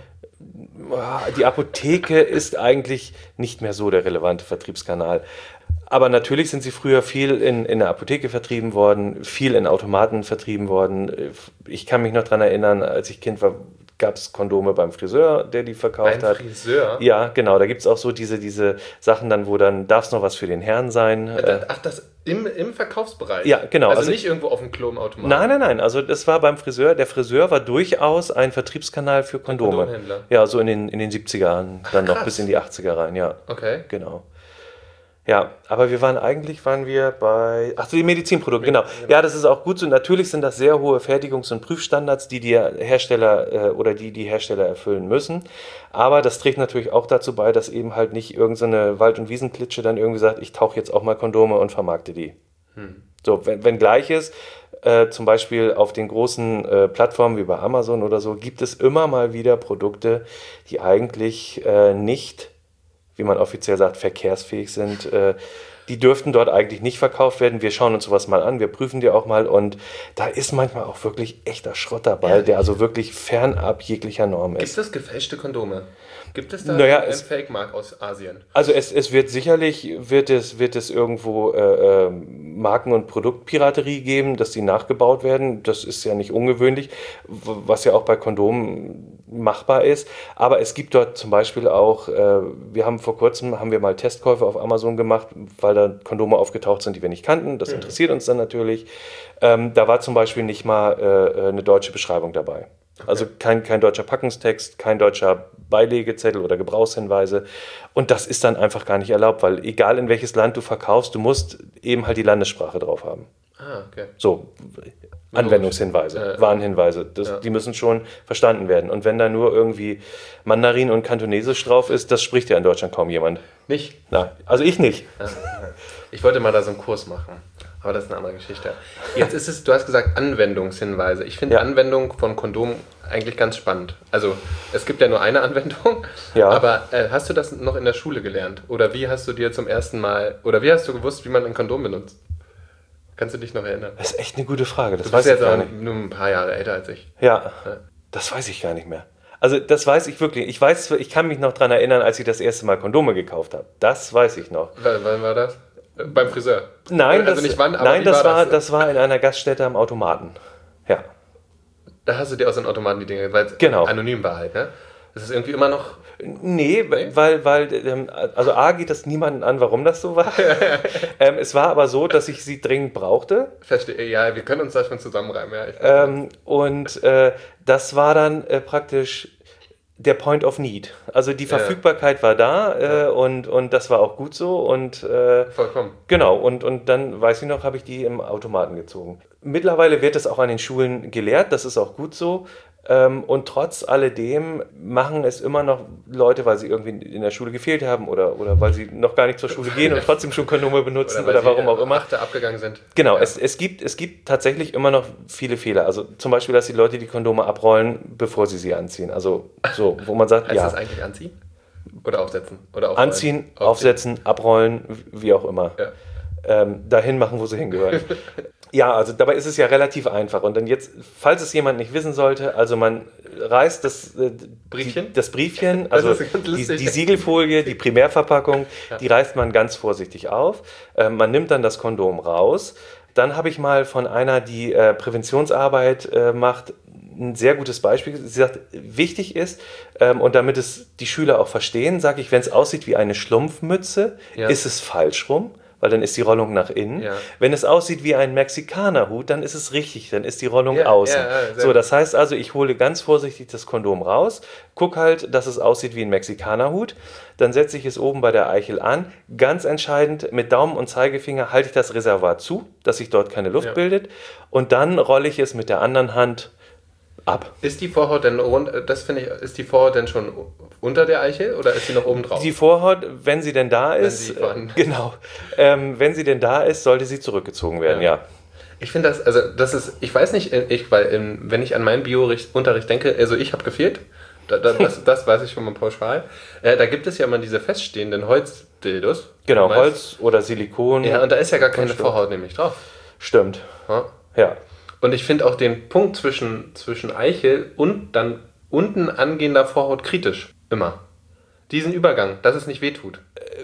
Die Apotheke ist eigentlich nicht mehr so der relevante Vertriebskanal. Aber natürlich sind sie früher viel in der Apotheke vertrieben worden, viel in Automaten vertrieben worden. Ich kann mich noch daran erinnern, als ich Kind war, gab es Kondome beim Friseur, der die verkauft hat. Beim Friseur? Ja, genau. Da gibt es auch so diese Sachen dann, wo dann darf es noch was für den Herrn sein. Ach, das im Verkaufsbereich? Ja, genau. Also nicht irgendwo auf dem Klo im Automaten? Nein. Also das war beim Friseur. Der Friseur war durchaus ein Vertriebskanal für Kondome. Kondomhändler? Ja, so in den 70ern, dann noch bis in die 80er rein, ja. Okay. Genau. Ja, aber wir waren bei... Ach so, die Medizinprodukte, genau. Ja, das ist auch gut so. Natürlich sind das sehr hohe Fertigungs- und Prüfstandards, die Hersteller oder die Hersteller erfüllen müssen. Aber das trägt natürlich auch dazu bei, dass eben halt nicht irgendeine Wald- und Wiesenklitsche dann irgendwie sagt, ich tauche jetzt auch mal Kondome und vermarkte die. So, wenn gleich ist, zum Beispiel auf den großen Plattformen wie bei Amazon oder so, gibt es immer mal wieder Produkte, die eigentlich nicht, wie man offiziell sagt, verkehrsfähig sind. Die dürften dort eigentlich nicht verkauft werden. Wir schauen uns sowas mal an, wir prüfen die auch mal und da ist manchmal auch wirklich echter Schrott dabei, der also wirklich fernab jeglicher Norm ist. Gibt es gefälschte Kondome? Gibt es da einen Fake-Markt aus Asien? Also es wird sicherlich, wird es irgendwo Marken- und Produktpiraterie geben, dass die nachgebaut werden. Das ist ja nicht ungewöhnlich, was ja auch bei Kondomen machbar ist. Aber es gibt dort zum Beispiel auch, vor kurzem haben wir mal Testkäufe auf Amazon gemacht, weil da Kondome aufgetaucht sind, die wir nicht kannten. Das interessiert uns dann natürlich. Da war zum Beispiel nicht mal eine deutsche Beschreibung dabei. Okay. Also kein deutscher Packungstext, kein deutscher Beilegezettel oder Gebrauchshinweise. Und das ist dann einfach gar nicht erlaubt, weil egal in welches Land du verkaufst, du musst eben halt die Landessprache drauf haben. Okay. So, Anwendungshinweise, Warnhinweise, die müssen schon verstanden werden. Und wenn da nur irgendwie Mandarin und Kantonesisch drauf ist, das spricht ja in Deutschland kaum jemand. Nicht? Nein, also ich nicht. Ich wollte mal da so einen Kurs machen. Aber das ist eine andere Geschichte. Jetzt ist es, du hast gesagt Anwendungshinweise. Ich finde Anwendung von Kondom eigentlich ganz spannend. Also, es gibt ja nur eine Anwendung, aber hast du das noch in der Schule gelernt? Oder wie hast du dir zum ersten Mal, oder wie hast du gewusst, wie man ein Kondom benutzt? Kannst du dich noch erinnern? Das ist echt eine gute Frage. Das weiß ich gar nicht. Nur ein paar Jahre älter als ich. Ja, das weiß ich gar nicht mehr. Also das weiß ich wirklich. Ich kann mich noch daran erinnern, als ich das erste Mal Kondome gekauft habe. Das weiß ich noch. Wann war das? Beim Friseur? Nein, also nicht wann, aber das war in einer Gaststätte am Automaten. Ja. Da hast du dir aus den Automaten die Dinge, weil es anonym war halt, ne? Das ist irgendwie immer noch... Nee, weil also A geht das niemanden an, warum das so war. Es war aber so, dass ich sie dringend brauchte. Verstehe, ja, wir können uns da schon zusammenreimen. Ja, das war dann praktisch der Point of Need. Also die Verfügbarkeit war da und das war auch gut so. Und, vollkommen. Genau, und dann, weiß ich noch, habe ich die im Automaten gezogen. Mittlerweile wird es auch an den Schulen gelehrt, das ist auch gut so. Und trotz alledem machen es immer noch Leute, weil sie irgendwie in der Schule gefehlt haben oder weil sie noch gar nicht zur Schule gehen und trotzdem schon Kondome benutzen oder warum auch immer. Abgegangen sind. Genau, ja. Es gibt tatsächlich immer noch viele Fehler. Also zum Beispiel, dass die Leute die Kondome abrollen, bevor sie sie anziehen. Also so, wo man sagt, heißt das eigentlich anziehen? Oder aufsetzen? Oder aufrollen? Anziehen, aufsetzen, abrollen, wie auch immer. Ja. Dahin machen, wo sie hingehören. Ja, also dabei ist es ja relativ einfach. Und dann jetzt, falls es jemand nicht wissen sollte, also man reißt das Briefchen, also die Siegelfolie, die Primärverpackung, die reißt man ganz vorsichtig auf. Man nimmt dann das Kondom raus. Dann habe ich mal von einer, die Präventionsarbeit macht, ein sehr gutes Beispiel. Sie sagt, wichtig ist, und damit es die Schüler auch verstehen, sage ich, wenn es aussieht wie eine Schlumpfmütze, ist es falsch rum. Weil dann ist die Rollung nach innen. Ja. Wenn es aussieht wie ein Mexikanerhut, dann ist es richtig, dann ist die Rollung außen. So, das heißt also, ich hole ganz vorsichtig das Kondom raus, gucke halt, dass es aussieht wie ein Mexikanerhut, dann setze ich es oben bei der Eichel an. Ganz entscheidend, mit Daumen und Zeigefinger halte ich das Reservoir zu, dass sich dort keine Luft bildet und dann rolle ich es mit der anderen Hand ab. Ist die Vorhaut denn ist die Vorhaut denn schon unter der Eichel oder ist sie noch oben drauf? Die Vorhaut, wenn sie denn da ist, wenn sie denn da ist, sollte sie zurückgezogen werden, ja. Ich finde ich weiß nicht, wenn ich an meinen Bio-Unterricht denke, also ich habe gefehlt, das weiß ich schon mal pauschal. Da gibt es ja immer diese feststehenden Holzdildos. Genau, Holz oder Silikon. Ja, und da ist ja gar keine Vorhaut nämlich drauf. Stimmt. Ja. Und ich finde auch den Punkt zwischen Eichel und dann unten angehender Vorhaut kritisch. Immer. Diesen Übergang, dass es nicht wehtut.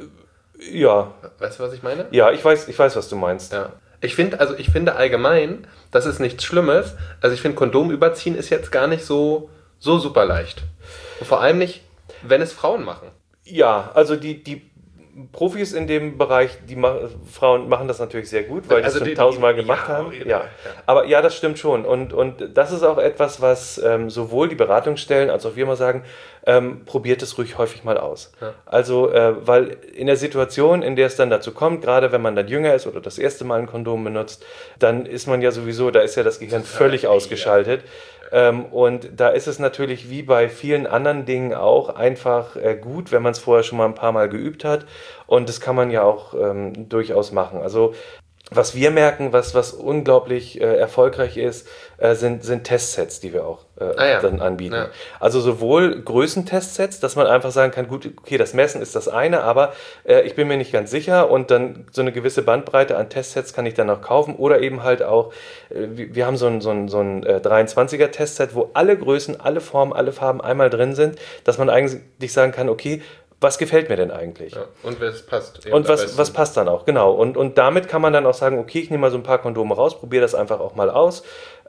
Ja. Weißt du, was ich meine? Ja, ich weiß, was du meinst. Ja. Ich finde allgemein, das ist nichts Schlimmes. Also ich finde, Kondom überziehen ist jetzt gar nicht so super leicht. Und vor allem nicht, wenn es Frauen machen. Ja, also die Profis in dem Bereich, Frauen machen das natürlich sehr gut, weil die es schon tausendmal gemacht haben. Ja. Aber ja, das stimmt schon. Und das ist auch etwas, was sowohl die Beratungsstellen als auch wir mal sagen, probiert es ruhig häufig mal aus. Ja. Also, weil in der Situation, in der es dann dazu kommt, gerade wenn man dann jünger ist oder das erste Mal ein Kondom benutzt, dann ist man ja sowieso, da ist ja das Gehirn völlig ausgeschaltet. Und da ist es natürlich wie bei vielen anderen Dingen auch einfach gut, wenn man es vorher schon mal ein paar Mal geübt hat. Und das kann man ja auch durchaus machen. Also was wir merken, was unglaublich erfolgreich ist, sind Testsets, die wir auch dann anbieten. Ja. Also sowohl Größentestsets, dass man einfach sagen kann, gut, okay, das Messen ist das eine, aber ich bin mir nicht ganz sicher und dann so eine gewisse Bandbreite an Testsets kann ich dann noch kaufen oder eben halt auch, wir haben so ein 23er Testset, wo alle Größen, alle Formen, alle Farben einmal drin sind, dass man eigentlich sagen kann, okay, was gefällt mir denn eigentlich? Ja, und was passt. Und was passt dann auch, genau. Und damit kann man dann auch sagen, okay, ich nehme mal so ein paar Kondome raus, probiere das einfach auch mal aus.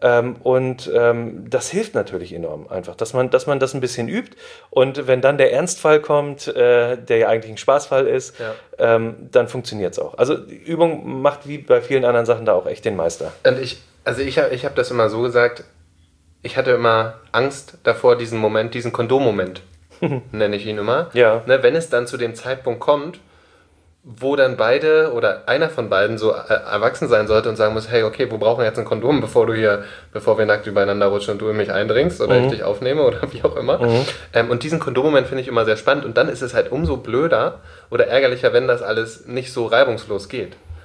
Das hilft natürlich enorm einfach, dass man das ein bisschen übt. Und wenn dann der Ernstfall kommt, der ja eigentlich ein Spaßfall ist, dann funktioniert es auch. Also die Übung macht wie bei vielen anderen Sachen da auch echt den Meister. Und ich habe das immer so gesagt, ich hatte immer Angst davor, diesen Kondommoment. Nenne ich ihn immer. Ja. Ne, wenn es dann zu dem Zeitpunkt kommt, wo dann beide oder einer von beiden so erwachsen sein sollte und sagen muss, hey, okay, wir brauchen jetzt ein Kondom, bevor wir nackt übereinander rutschen und du in mich eindringst oder ich dich aufnehme oder wie auch immer. Und diesen Kondommoment finde ich immer sehr spannend und dann ist es halt umso blöder oder ärgerlicher, wenn das alles nicht so reibungslos geht.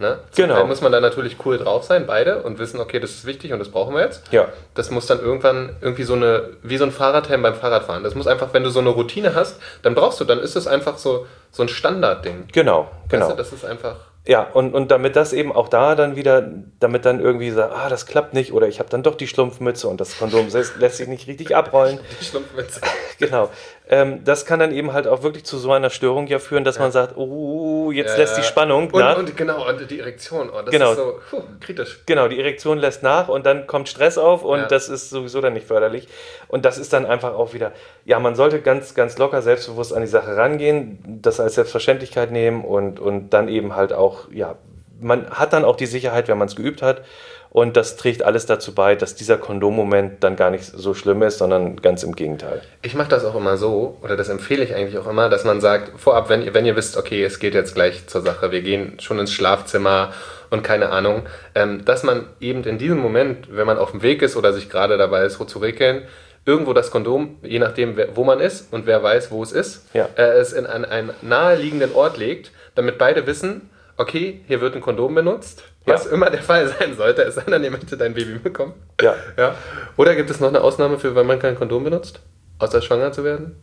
Ne? Genau. Dann muss man da natürlich cool drauf sein, beide, und wissen, okay, das ist wichtig und das brauchen wir jetzt. Ja. Das muss dann irgendwann irgendwie wie so ein Fahrradhelm beim Fahrradfahren. Das muss einfach, wenn du so eine Routine hast, dann ist es einfach so ein Standardding. Genau. Weißt du, das ist einfach... Ja, und damit das eben auch da dann wieder, damit dann irgendwie sagt, das klappt nicht, oder ich habe dann doch die Schlumpfmütze und das Kondom lässt sich nicht richtig abrollen. Die Schlumpfmütze. Genau. Das kann dann eben halt auch wirklich zu so einer Störung ja führen, dass man sagt, jetzt lässt die Spannung nach. Und die Erektion, das genau. ist so kritisch. Genau, die Erektion lässt nach und dann kommt Stress auf und das ist sowieso dann nicht förderlich. Und das ist dann einfach auch wieder, man sollte ganz, ganz locker, selbstbewusst an die Sache rangehen, das als Selbstverständlichkeit nehmen und dann eben halt auch, man hat dann auch die Sicherheit, wenn man es geübt hat. Und das trägt alles dazu bei, dass dieser Kondommoment dann gar nicht so schlimm ist, sondern ganz im Gegenteil. Ich mache das auch immer so, oder das empfehle ich eigentlich auch immer, dass man sagt, vorab, wenn ihr wisst, okay, es geht jetzt gleich zur Sache, wir gehen schon ins Schlafzimmer und keine Ahnung, dass man eben in diesem Moment, wenn man auf dem Weg ist oder sich gerade dabei ist, zu regeln, irgendwo das Kondom, je nachdem, wo man ist und wer weiß, wo es ist, es in einen naheliegenden Ort legt, damit beide wissen, okay, hier wird ein Kondom benutzt, was immer der Fall sein sollte, es sei denn, ihr möchtet dein Baby bekommen. Ja. Oder gibt es noch eine Ausnahme für, wenn man kein Kondom benutzt, außer schwanger zu werden?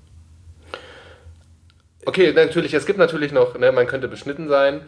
Okay, natürlich, es gibt natürlich noch, man könnte beschnitten sein.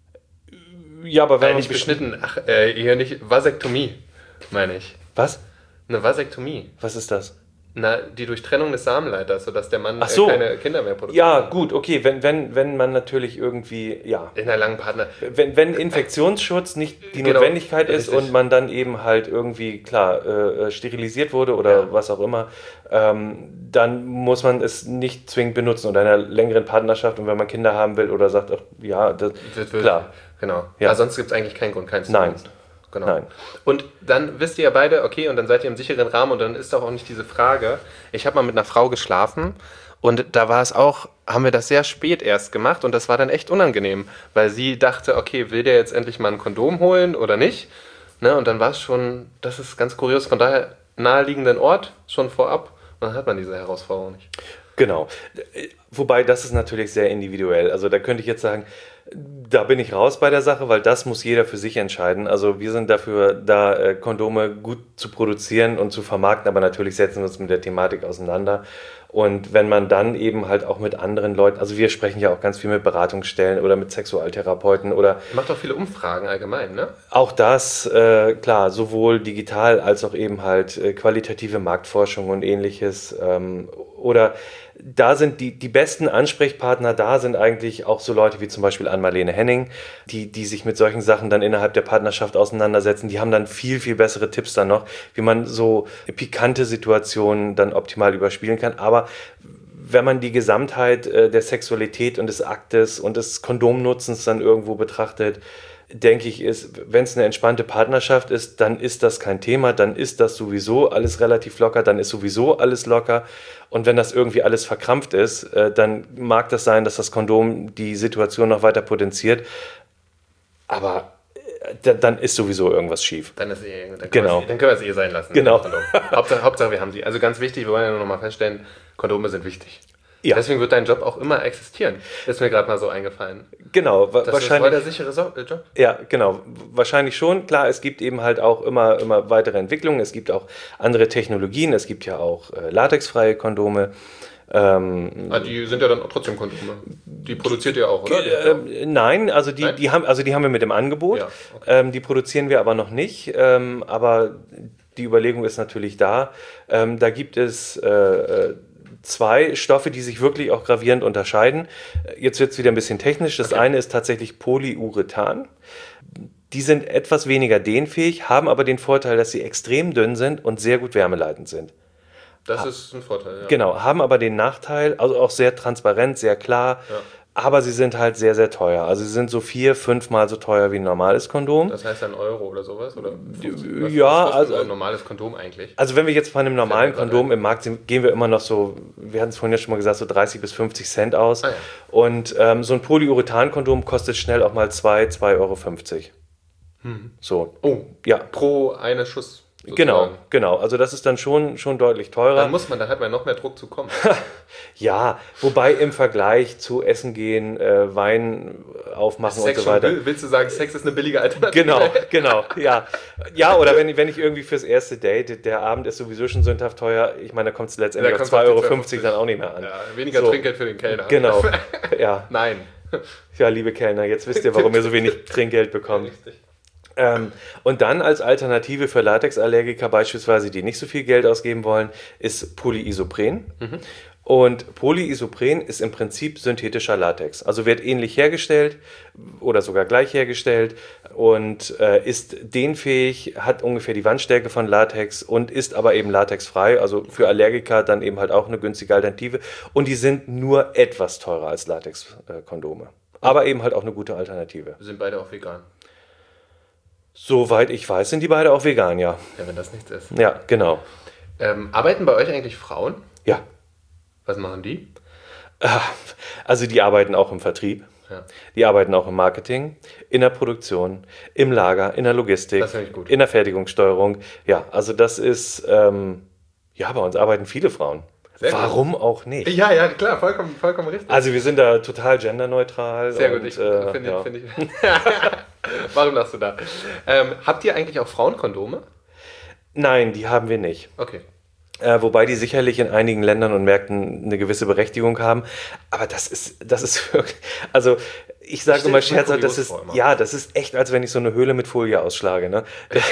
Ja, aber wenn man nicht beschnitten, hier nicht, Vasektomie, meine ich. Was? Eine Vasektomie. Was ist das? Die Durchtrennung des Samenleiters, sodass der Mann keine Kinder mehr produziert. Ja, gut, okay, wenn man natürlich irgendwie, in einer langen Partner... Wenn Infektionsschutz nicht die Notwendigkeit ist und man dann eben halt irgendwie, klar, sterilisiert wurde oder was auch immer, dann muss man es nicht zwingend benutzen oder in einer längeren Partnerschaft, und wenn man Kinder haben will oder sagt, klar. Genau. Ja. Sonst gibt es eigentlich keinen Grund, keinen zu benutzen. Genau. Nein. Und dann wisst ihr ja beide, okay, und dann seid ihr im sicheren Rahmen und dann ist doch auch nicht diese Frage. Ich habe mal mit einer Frau geschlafen und da war es auch, haben wir das sehr spät erst gemacht und das war dann echt unangenehm, weil sie dachte, okay, will der jetzt endlich mal ein Kondom holen oder nicht? Ne, und dann war es schon, das ist ganz kurios, von daher naheliegenden Ort schon vorab und dann hat man diese Herausforderung nicht. Genau. Wobei, das ist natürlich sehr individuell. Also da könnte ich jetzt sagen, da bin ich raus bei der Sache, weil das muss jeder für sich entscheiden. Also wir sind dafür da, Kondome gut zu produzieren und zu vermarkten, aber natürlich setzen wir uns mit der Thematik auseinander. Und wenn man dann eben halt auch mit anderen Leuten, also wir sprechen ja auch ganz viel mit Beratungsstellen oder mit Sexualtherapeuten oder... Ihr macht auch viele Umfragen allgemein, ne? Auch das, klar, sowohl digital als auch eben halt qualitative Marktforschung und ähnliches. Oder da sind die besten Ansprechpartner, da sind eigentlich auch so Leute wie zum Beispiel Ann-Marlene Henning, die sich mit solchen Sachen dann innerhalb der Partnerschaft auseinandersetzen. Die haben dann viel, viel bessere Tipps dann noch, wie man so pikante Situationen dann optimal überspielen kann. Aber wenn man die Gesamtheit der Sexualität und des Aktes und des Kondomnutzens dann irgendwo betrachtet, denke ich, wenn es eine entspannte Partnerschaft ist, dann ist das kein Thema, dann ist das sowieso alles relativ locker, dann ist sowieso alles locker. Und wenn das irgendwie alles verkrampft ist, dann mag das sein, dass das Kondom die Situation noch weiter potenziert. Aber dann ist sowieso irgendwas schief. Dann können wir es sein lassen. Genau. Hauptsache, wir haben sie. Also ganz wichtig, wir wollen ja nur noch mal feststellen, Kondome sind wichtig. Ja. Deswegen wird dein Job auch immer existieren. Ist mir gerade mal so eingefallen. Genau. Das ist voll der sichere Job. Ja, genau. Wahrscheinlich schon. Klar, es gibt eben halt auch immer weitere Entwicklungen. Es gibt auch andere Technologien. Es gibt ja auch latexfreie Kondome. Die sind ja dann auch trotzdem Kondome. Die produziert ihr auch, oder? Nein, also die haben wir mit dem Angebot. Ja, okay. Die produzieren wir aber noch nicht. Aber die Überlegung ist natürlich da. Da gibt es zwei Stoffe, die sich wirklich auch gravierend unterscheiden. Jetzt wird es wieder ein bisschen technisch. Das eine ist tatsächlich Polyurethan. Die sind etwas weniger dehnfähig, haben aber den Vorteil, dass sie extrem dünn sind und sehr gut wärmeleitend sind. Das ist ein Vorteil, ja. Genau, haben aber den Nachteil, also auch sehr transparent, sehr klar, aber sie sind halt sehr, sehr teuer. Also sie sind so 4-5 Mal so teuer wie ein normales Kondom. Das heißt dann Euro oder sowas? Oder was also ein normales Kondom eigentlich? Also wenn wir jetzt von einem normalen Kondom im Markt sind, gehen wir immer noch so, wir hatten es vorhin ja schon mal gesagt, so 30 bis 50 Cent aus. Ah, ja. Und so ein Polyurethan-Kondom kostet schnell auch mal 2,50 Euro. So. Oh, ja. Pro eine Schuss. Genau. Also das ist dann schon deutlich teurer. Dann hat man noch mehr Druck zu kommen. Ja, wobei im Vergleich zu Essen gehen, Wein aufmachen und so weiter. Willst du sagen, Sex ist eine billige Alternative? Genau, ja. Ja, oder wenn ich irgendwie fürs erste Date, der Abend ist sowieso schon sündhaft teuer, ich meine, da kommt es letztendlich auf 2,50 € dann auch nicht mehr an. Ja, weniger Trinkgeld für den Kellner. Genau, ja. Nein. Ja, liebe Kellner, jetzt wisst ihr, warum ihr so wenig Trinkgeld bekommt. Richtig. Und dann als Alternative für Latexallergiker beispielsweise, die nicht so viel Geld ausgeben wollen, ist Polyisopren. Und Polyisopren ist im Prinzip synthetischer Latex. Also wird ähnlich hergestellt oder sogar gleich hergestellt und ist dehnfähig, hat ungefähr die Wandstärke von Latex und ist aber eben latexfrei. Also für Allergiker dann eben halt auch eine günstige Alternative. Und die sind nur etwas teurer als Latexkondome. Aber eben halt auch eine gute Alternative. Sind beide auch vegan? Soweit ich weiß, sind die beide auch vegan, ja. Ja, wenn das nichts ist. Ja, genau. Arbeiten bei euch eigentlich Frauen? Ja. Was machen die? Also die arbeiten auch im Vertrieb, die arbeiten auch im Marketing, in der Produktion, im Lager, in der Logistik, Das finde ich gut. in der Fertigungssteuerung. Ja, also das ist, bei uns arbeiten viele Frauen. Sehr gut. Warum auch nicht? Ja, klar, vollkommen richtig. Also wir sind da total genderneutral. Sehr gut, und, finde ich. Warum lachst du da? Habt ihr eigentlich auch Frauenkondome? Nein, die haben wir nicht. Okay. Wobei die sicherlich in einigen Ländern und Märkten eine gewisse Berechtigung haben. Aber das ist wirklich, also ich sage immer scherzhaft, das ist echt, als wenn ich so eine Höhle mit Folie ausschlage. Ne?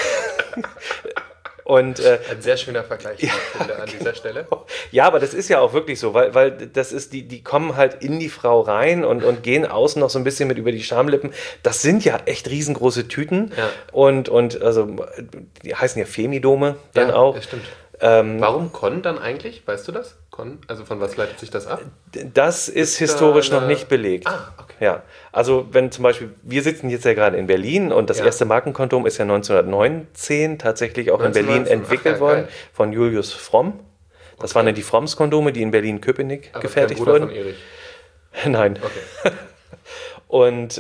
Und, ein sehr schöner Vergleich an dieser Stelle. Ja, aber das ist ja auch wirklich so, weil das ist, die kommen halt in die Frau rein und gehen außen noch so ein bisschen mit über die Schamlippen. Das sind ja echt riesengroße Tüten. Ja. Und also, die heißen ja Femidome dann auch. Das stimmt. Warum Con dann eigentlich? Weißt du das? Con? Also von was leitet sich das ab? Das ist historisch noch nicht belegt. Ah, okay. Ja, also wenn zum Beispiel, wir sitzen jetzt ja gerade in Berlin und das erste Markenkondom ist ja 1919 tatsächlich auch in Berlin entwickelt worden von Julius Fromm. Das waren ja die Fromms-Kondome, die in Berlin-Köpenick gefertigt wurden. Von Erich. Nein. Okay. Und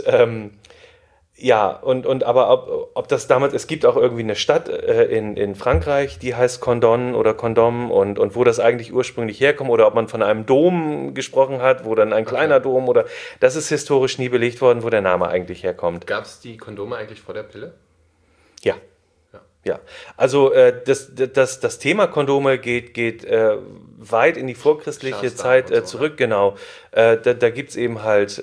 aber ob das damals, es gibt auch irgendwie eine Stadt in Frankreich, die heißt Condon oder Condom und wo das eigentlich ursprünglich herkommt oder ob man von einem Dom gesprochen hat, wo dann ein kleiner Dom oder, das ist historisch nie belegt worden, wo der Name eigentlich herkommt. Gab es die Kondome eigentlich vor der Pille? Ja, also das Thema Kondome geht weit in die vorchristliche Zeit zurück, genau. Da gibt es eben halt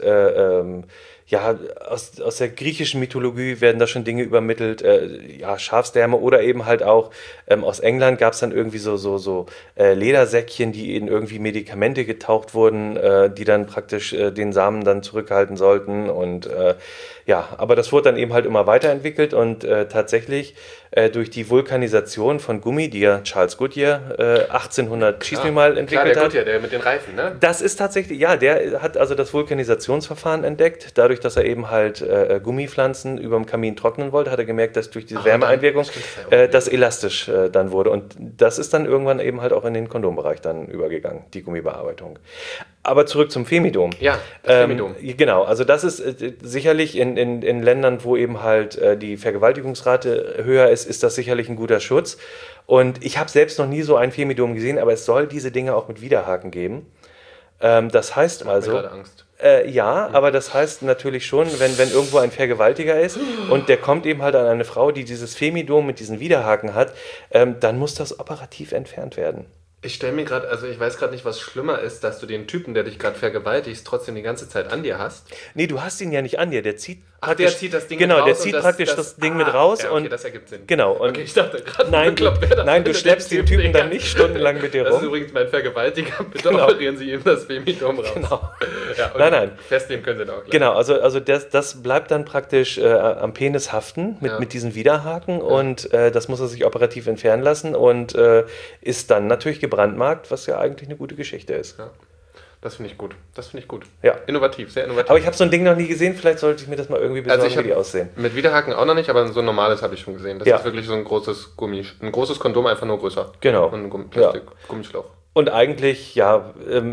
aus der griechischen Mythologie werden da schon Dinge übermittelt, Schafsdärme oder eben halt auch aus England gab es dann irgendwie so Ledersäckchen, die in irgendwie Medikamente getaucht wurden, die dann praktisch den Samen dann zurückhalten sollten und aber das wurde dann eben halt immer weiterentwickelt und tatsächlich durch die Vulkanisation von Gummi, die ja Charles Goodyear 1800 schieß mich mal entwickelt hat. Goodyear, der mit den Reifen, ne? Das ist tatsächlich, der hat also das Vulkanisationsverfahren entdeckt. Dadurch, dass er eben halt Gummipflanzen über dem Kamin trocknen wollte, hat er gemerkt, dass durch diese Wärmeeinwirkung das elastisch dann wurde. Und das ist dann irgendwann eben halt auch in den Kondombereich dann übergegangen, die Gummibearbeitung. Aber zurück zum Femidom. Ja, das Femidom. Genau, also das ist sicherlich in Ländern, wo eben halt die Vergewaltigungsrate höher ist das sicherlich ein guter Schutz. Und ich habe selbst noch nie so ein Femidom gesehen, aber es soll diese Dinge auch mit Widerhaken geben. Das heißt also... Ich habe gerade Angst. Aber das heißt natürlich schon, wenn irgendwo ein Vergewaltiger ist und der kommt eben halt an eine Frau, die dieses Femidom mit diesen Widerhaken hat, dann muss das operativ entfernt werden. Ich stelle mir gerade, also ich weiß gerade nicht, was schlimmer ist, dass du den Typen, der dich gerade vergewaltigst, trotzdem die ganze Zeit an dir hast. Nee, du hast ihn ja nicht an dir, der zieht der zieht das Ding mit raus. Genau, der zieht praktisch das Ding mit raus. Ja, okay, das ergibt Sinn. Genau. Und okay, ich dachte gerade, nein, du schleppst den Typen dann nicht stundenlang mit dir rum. Das ist übrigens mein Vergewaltiger, bitte operieren Sie ihm das Femidom raus. Genau. Ja, nein. Festnehmen können Sie da auch gleich. Genau, also das bleibt dann praktisch am Penis haften mit diesen Widerhaken und das muss er sich operativ entfernen lassen und ist dann natürlich gebrandmarkt, was ja eigentlich eine gute Geschichte ist. Ja. Das finde ich gut. Ja. Innovativ, sehr innovativ. Aber ich habe so ein Ding noch nie gesehen, vielleicht sollte ich mir das mal irgendwie besorgen, wie die aussehen. Mit Widerhaken auch noch nicht, aber so ein normales habe ich schon gesehen. Das ist wirklich so ein großes ein großes Kondom, einfach nur größer. Genau. Und ein Gummischlauch. Und eigentlich,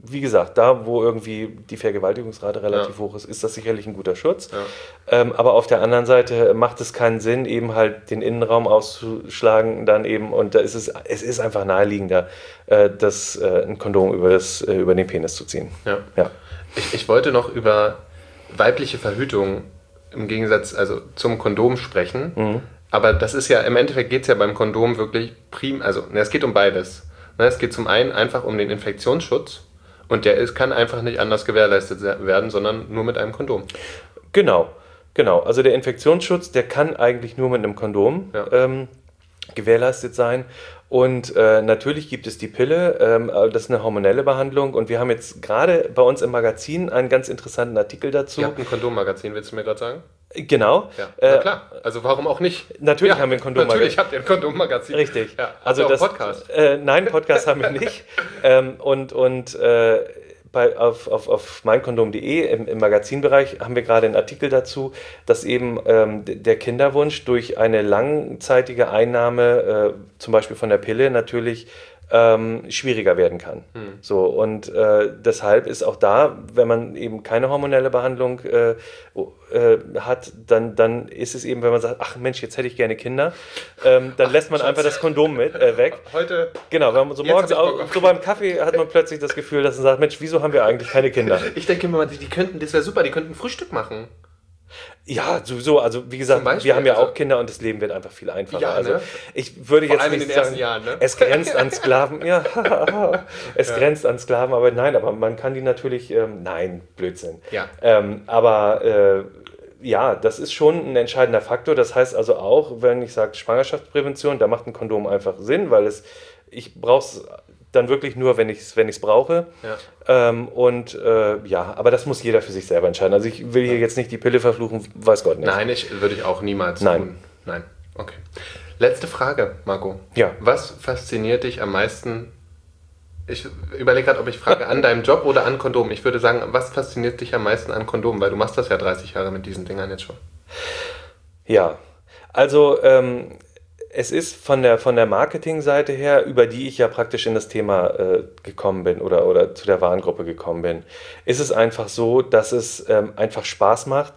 wie gesagt, da wo irgendwie die Vergewaltigungsrate relativ hoch ist das sicherlich ein guter Schutz. Ja. Aber auf der anderen Seite macht es keinen Sinn, eben halt den Innenraum auszuschlagen dann eben, und da ist es ist einfach naheliegender, ein Kondom über den Penis zu ziehen. Ja. Ja. Ich wollte noch über weibliche Verhütung im Gegensatz zum Kondom sprechen. Mhm. Aber das ist ja, im Endeffekt geht es ja beim Kondom wirklich es geht um beides. Es geht zum einen einfach um den Infektionsschutz, und kann einfach nicht anders gewährleistet werden, sondern nur mit einem Kondom. Genau. Also der Infektionsschutz, der kann eigentlich nur mit einem Kondom gewährleistet sein. Und natürlich gibt es die Pille, das ist eine hormonelle Behandlung, und wir haben jetzt gerade bei uns im Magazin einen ganz interessanten Artikel dazu. Ihr habt ein Kondommagazin, willst du mir gerade sagen? Genau. Ja. Na klar, also warum auch nicht? Natürlich haben wir ein Kondommagazin. Natürlich habt ihr ein Kondommagazin. Richtig. Ja. Also das Podcast? Nein, Podcast haben wir nicht. Auf meinkondom.de im Magazinbereich haben wir gerade einen Artikel dazu, dass eben der Kinderwunsch durch eine langzeitige Einnahme, zum Beispiel von der Pille, natürlich schwieriger werden kann. So, und deshalb ist auch da, wenn man eben keine hormonelle Behandlung hat, dann ist es eben, wenn man sagt, ach Mensch, jetzt hätte ich gerne Kinder, dann lässt man einfach das Kondom weg. Heute. Genau, wenn man so morgens so beim Kaffee hat man plötzlich das Gefühl, dass man sagt, Mensch, wieso haben wir eigentlich keine Kinder? Ich denke immer, das wäre super, die könnten Frühstück machen. Ja, sowieso. Also wie gesagt, wir haben ja auch Kinder, und das Leben wird einfach viel einfacher. Ja, ne? Ich würde Vor jetzt allem nicht in den sagen, ersten Jahren, ne? Es grenzt an Sklaven. Ja, grenzt an Sklaven, aber nein, aber man kann die natürlich, nein, Blödsinn. Ja. Ja, das ist schon ein entscheidender Faktor. Das heißt also auch, wenn ich sage Schwangerschaftsprävention, da macht ein Kondom einfach Sinn, weil ich brauche es dann wirklich nur, wenn ich es brauche. Ja. Aber das muss jeder für sich selber entscheiden. Also ich will hier jetzt nicht die Pille verfluchen, weiß Gott nicht. Nein, würde ich auch niemals tun. Nein. Okay. Letzte Frage, Marco. Ja. Was fasziniert dich am meisten? Ich überlege gerade, ob ich frage, an deinem Job oder an Kondom. Ich würde sagen, was fasziniert dich am meisten an Kondom? Weil du machst das ja 30 Jahre mit diesen Dingern jetzt schon. Ja, also es ist von der Marketingseite her, über die ich ja praktisch in das Thema gekommen bin oder zu der Warengruppe gekommen bin, ist es einfach so, dass es einfach Spaß macht,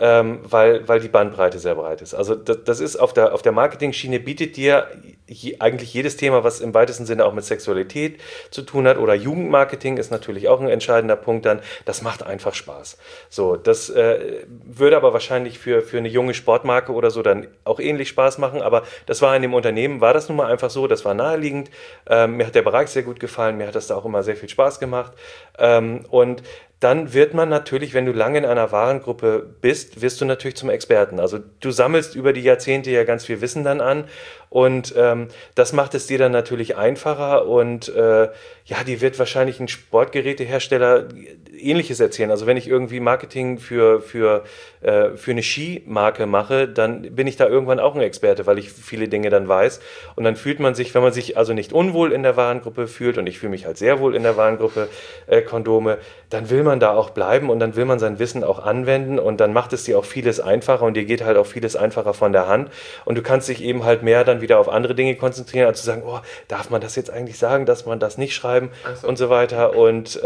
weil die Bandbreite sehr breit ist. Also das ist auf der Marketing-Schiene, bietet dir eigentlich jedes Thema, was im weitesten Sinne auch mit Sexualität zu tun hat, oder Jugendmarketing ist natürlich auch ein entscheidender Punkt dann, das macht einfach Spaß. So, das würde aber wahrscheinlich für eine junge Sportmarke oder so dann auch ähnlich Spaß machen, aber das war in dem Unternehmen, war das nun mal einfach so, das war naheliegend, mir hat der Bereich sehr gut gefallen, mir hat das da auch immer sehr viel Spaß gemacht, und dann wird man natürlich, wenn du lange in einer Warengruppe bist, wirst du natürlich zum Experten. Also du sammelst über die Jahrzehnte ja ganz viel Wissen dann an, und das macht es dir dann natürlich einfacher, und die wird wahrscheinlich ein Sportgerätehersteller Ähnliches erzählen. Also wenn ich irgendwie Marketing für eine Skimarke mache, dann bin ich da irgendwann auch ein Experte, weil ich viele Dinge dann weiß, und dann fühlt man sich, wenn man sich also nicht unwohl in der Warengruppe fühlt, und ich fühle mich halt sehr wohl in der Warengruppe Kondome, dann will man da auch bleiben, und dann will man sein Wissen auch anwenden, und dann macht es dir auch vieles einfacher, und dir geht halt auch vieles einfacher von der Hand, und du kannst dich eben halt mehr dann wieder auf andere Dinge konzentrieren, als zu sagen, oh, darf man das jetzt eigentlich sagen, dass man das nicht schreiben und so weiter, und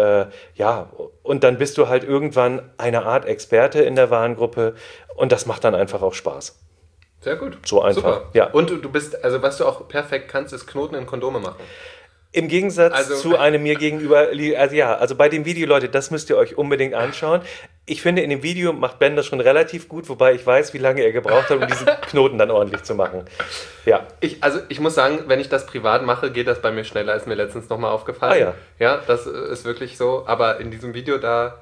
und dann bist du halt irgendwann eine Art Experte in der Warengruppe, und das macht dann einfach auch Spaß. Sehr gut. So einfach. Super. Ja. Und du bist, also was du auch perfekt kannst, ist Knoten in Kondome machen. Im Gegensatz zu einem mir gegenüber, also bei dem Video, Leute, das müsst ihr euch unbedingt anschauen. Ich finde, in dem Video macht Ben das schon relativ gut, wobei ich weiß, wie lange er gebraucht hat, um diesen Knoten dann ordentlich zu machen. Ja. Ich muss sagen, wenn ich das privat mache, geht das bei mir schneller, ist mir letztens nochmal aufgefallen. Ah ja. Ja, das ist wirklich so, aber in diesem Video da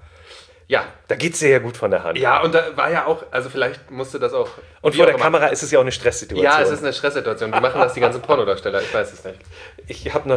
geht es sehr gut von der Hand. Ja, und da war ja auch, also vielleicht musste das auch... Und vor der Kamera ist es ja auch eine Stresssituation. Ja, es ist eine Stresssituation. Die machen das die ganzen Pornodarsteller, ich weiß es nicht. Ich habe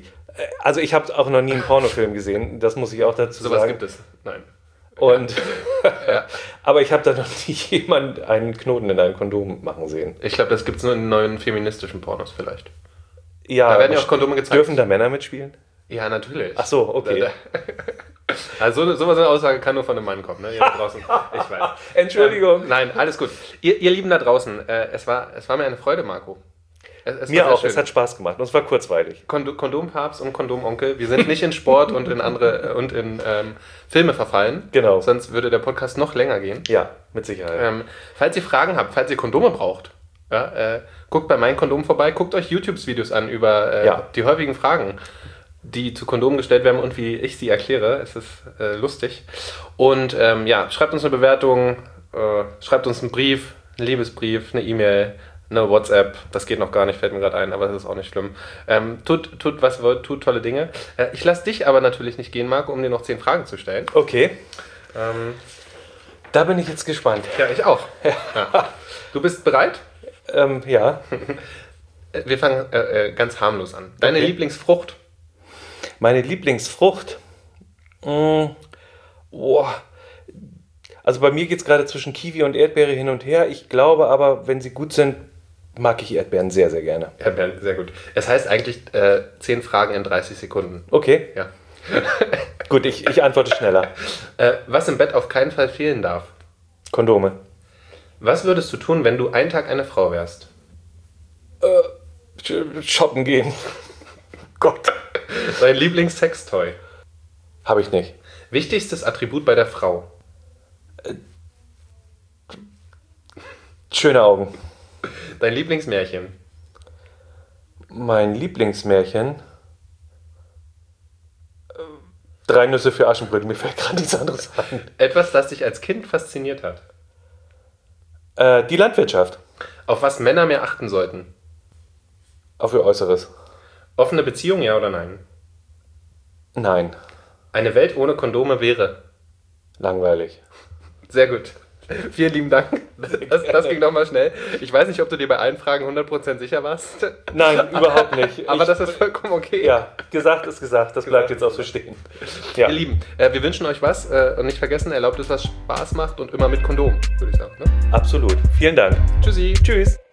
auch noch nie einen Pornofilm gesehen, das muss ich auch dazu sagen. Sowas gibt es, nein. Und aber ich habe da noch nie jemand einen Knoten in einem Kondom machen sehen. Ich glaube, das gibt es nur in neuen feministischen Pornos vielleicht. Ja, da werden ja auch Kondome gezeigt. Dürfen da Männer mitspielen? Ja, natürlich. Ach so, okay. Also sowas eine Aussage kann nur von einem Mann kommen, ne? Ihr da draußen. Ich weiß. Entschuldigung. Nein, alles gut. Ihr Lieben da draußen, es war mir eine Freude, Marco. Es Mir war auch, sehr es schön. hat Spaß gemacht und es war kurzweilig. Kondompapst und Kondomonkel. Wir sind nicht in Sport und in Filme verfallen. Genau. Sonst würde der Podcast noch länger gehen. Ja, mit Sicherheit. Falls ihr Fragen habt, falls ihr Kondome braucht, ja, guckt bei meinen Kondomen vorbei, guckt euch YouTube-Videos an über die häufigen Fragen, die zu Kondomen gestellt werden und wie ich sie erkläre. Es ist lustig. Und schreibt uns eine Bewertung, schreibt uns einen Brief, einen Liebesbrief, eine E-Mail, eine WhatsApp. Das geht noch gar nicht, fällt mir gerade ein, aber das ist auch nicht schlimm. Tut was ihr wollt, tut tolle Dinge. Ich lasse dich aber natürlich nicht gehen, Marco, um dir noch 10 Fragen zu stellen. Okay. Da bin ich jetzt gespannt. Ja, ich auch. Ja. Du bist bereit? Ja. Wir fangen ganz harmlos an. Deine Okay. Lieblingsfrucht? Meine Lieblingsfrucht? Also bei mir geht es gerade zwischen Kiwi und Erdbeere hin und her. Ich glaube aber, wenn sie gut sind, mag ich Erdbeeren sehr, sehr gerne. Erdbeeren, sehr gut. Es heißt eigentlich 10 Fragen in 30 Sekunden. Okay, Ja. gut, ich antworte schneller. Was im Bett auf keinen Fall fehlen darf? Kondome. Was würdest du tun, wenn du einen Tag eine Frau wärst? Shoppen gehen. Gott. Dein Lieblingssextoy? Habe ich nicht. Wichtigstes Attribut bei der Frau? Schöne Augen. Dein Lieblingsmärchen? Mein Lieblingsmärchen? 3 Nüsse für Aschenbrödel. Mir fällt gerade nichts anderes ein. Etwas, das dich als Kind fasziniert hat? Die Landwirtschaft. Auf was Männer mehr achten sollten? Auf ihr Äußeres. Offene Beziehung, ja oder nein? Nein. Eine Welt ohne Kondome wäre? Langweilig. Sehr gut. Vielen lieben Dank. Das ging nochmal schnell. Ich weiß nicht, ob du dir bei allen Fragen 100% sicher warst. Nein, überhaupt nicht. Aber das ist vollkommen okay. Ja, gesagt ist gesagt. Das bleibt jetzt auch so stehen. Ja. Ihr Lieben, wir wünschen euch was und nicht vergessen, erlaubt es, was Spaß macht und immer mit Kondom, würde ich sagen. Ne? Absolut. Vielen Dank. Tschüssi. Tschüss.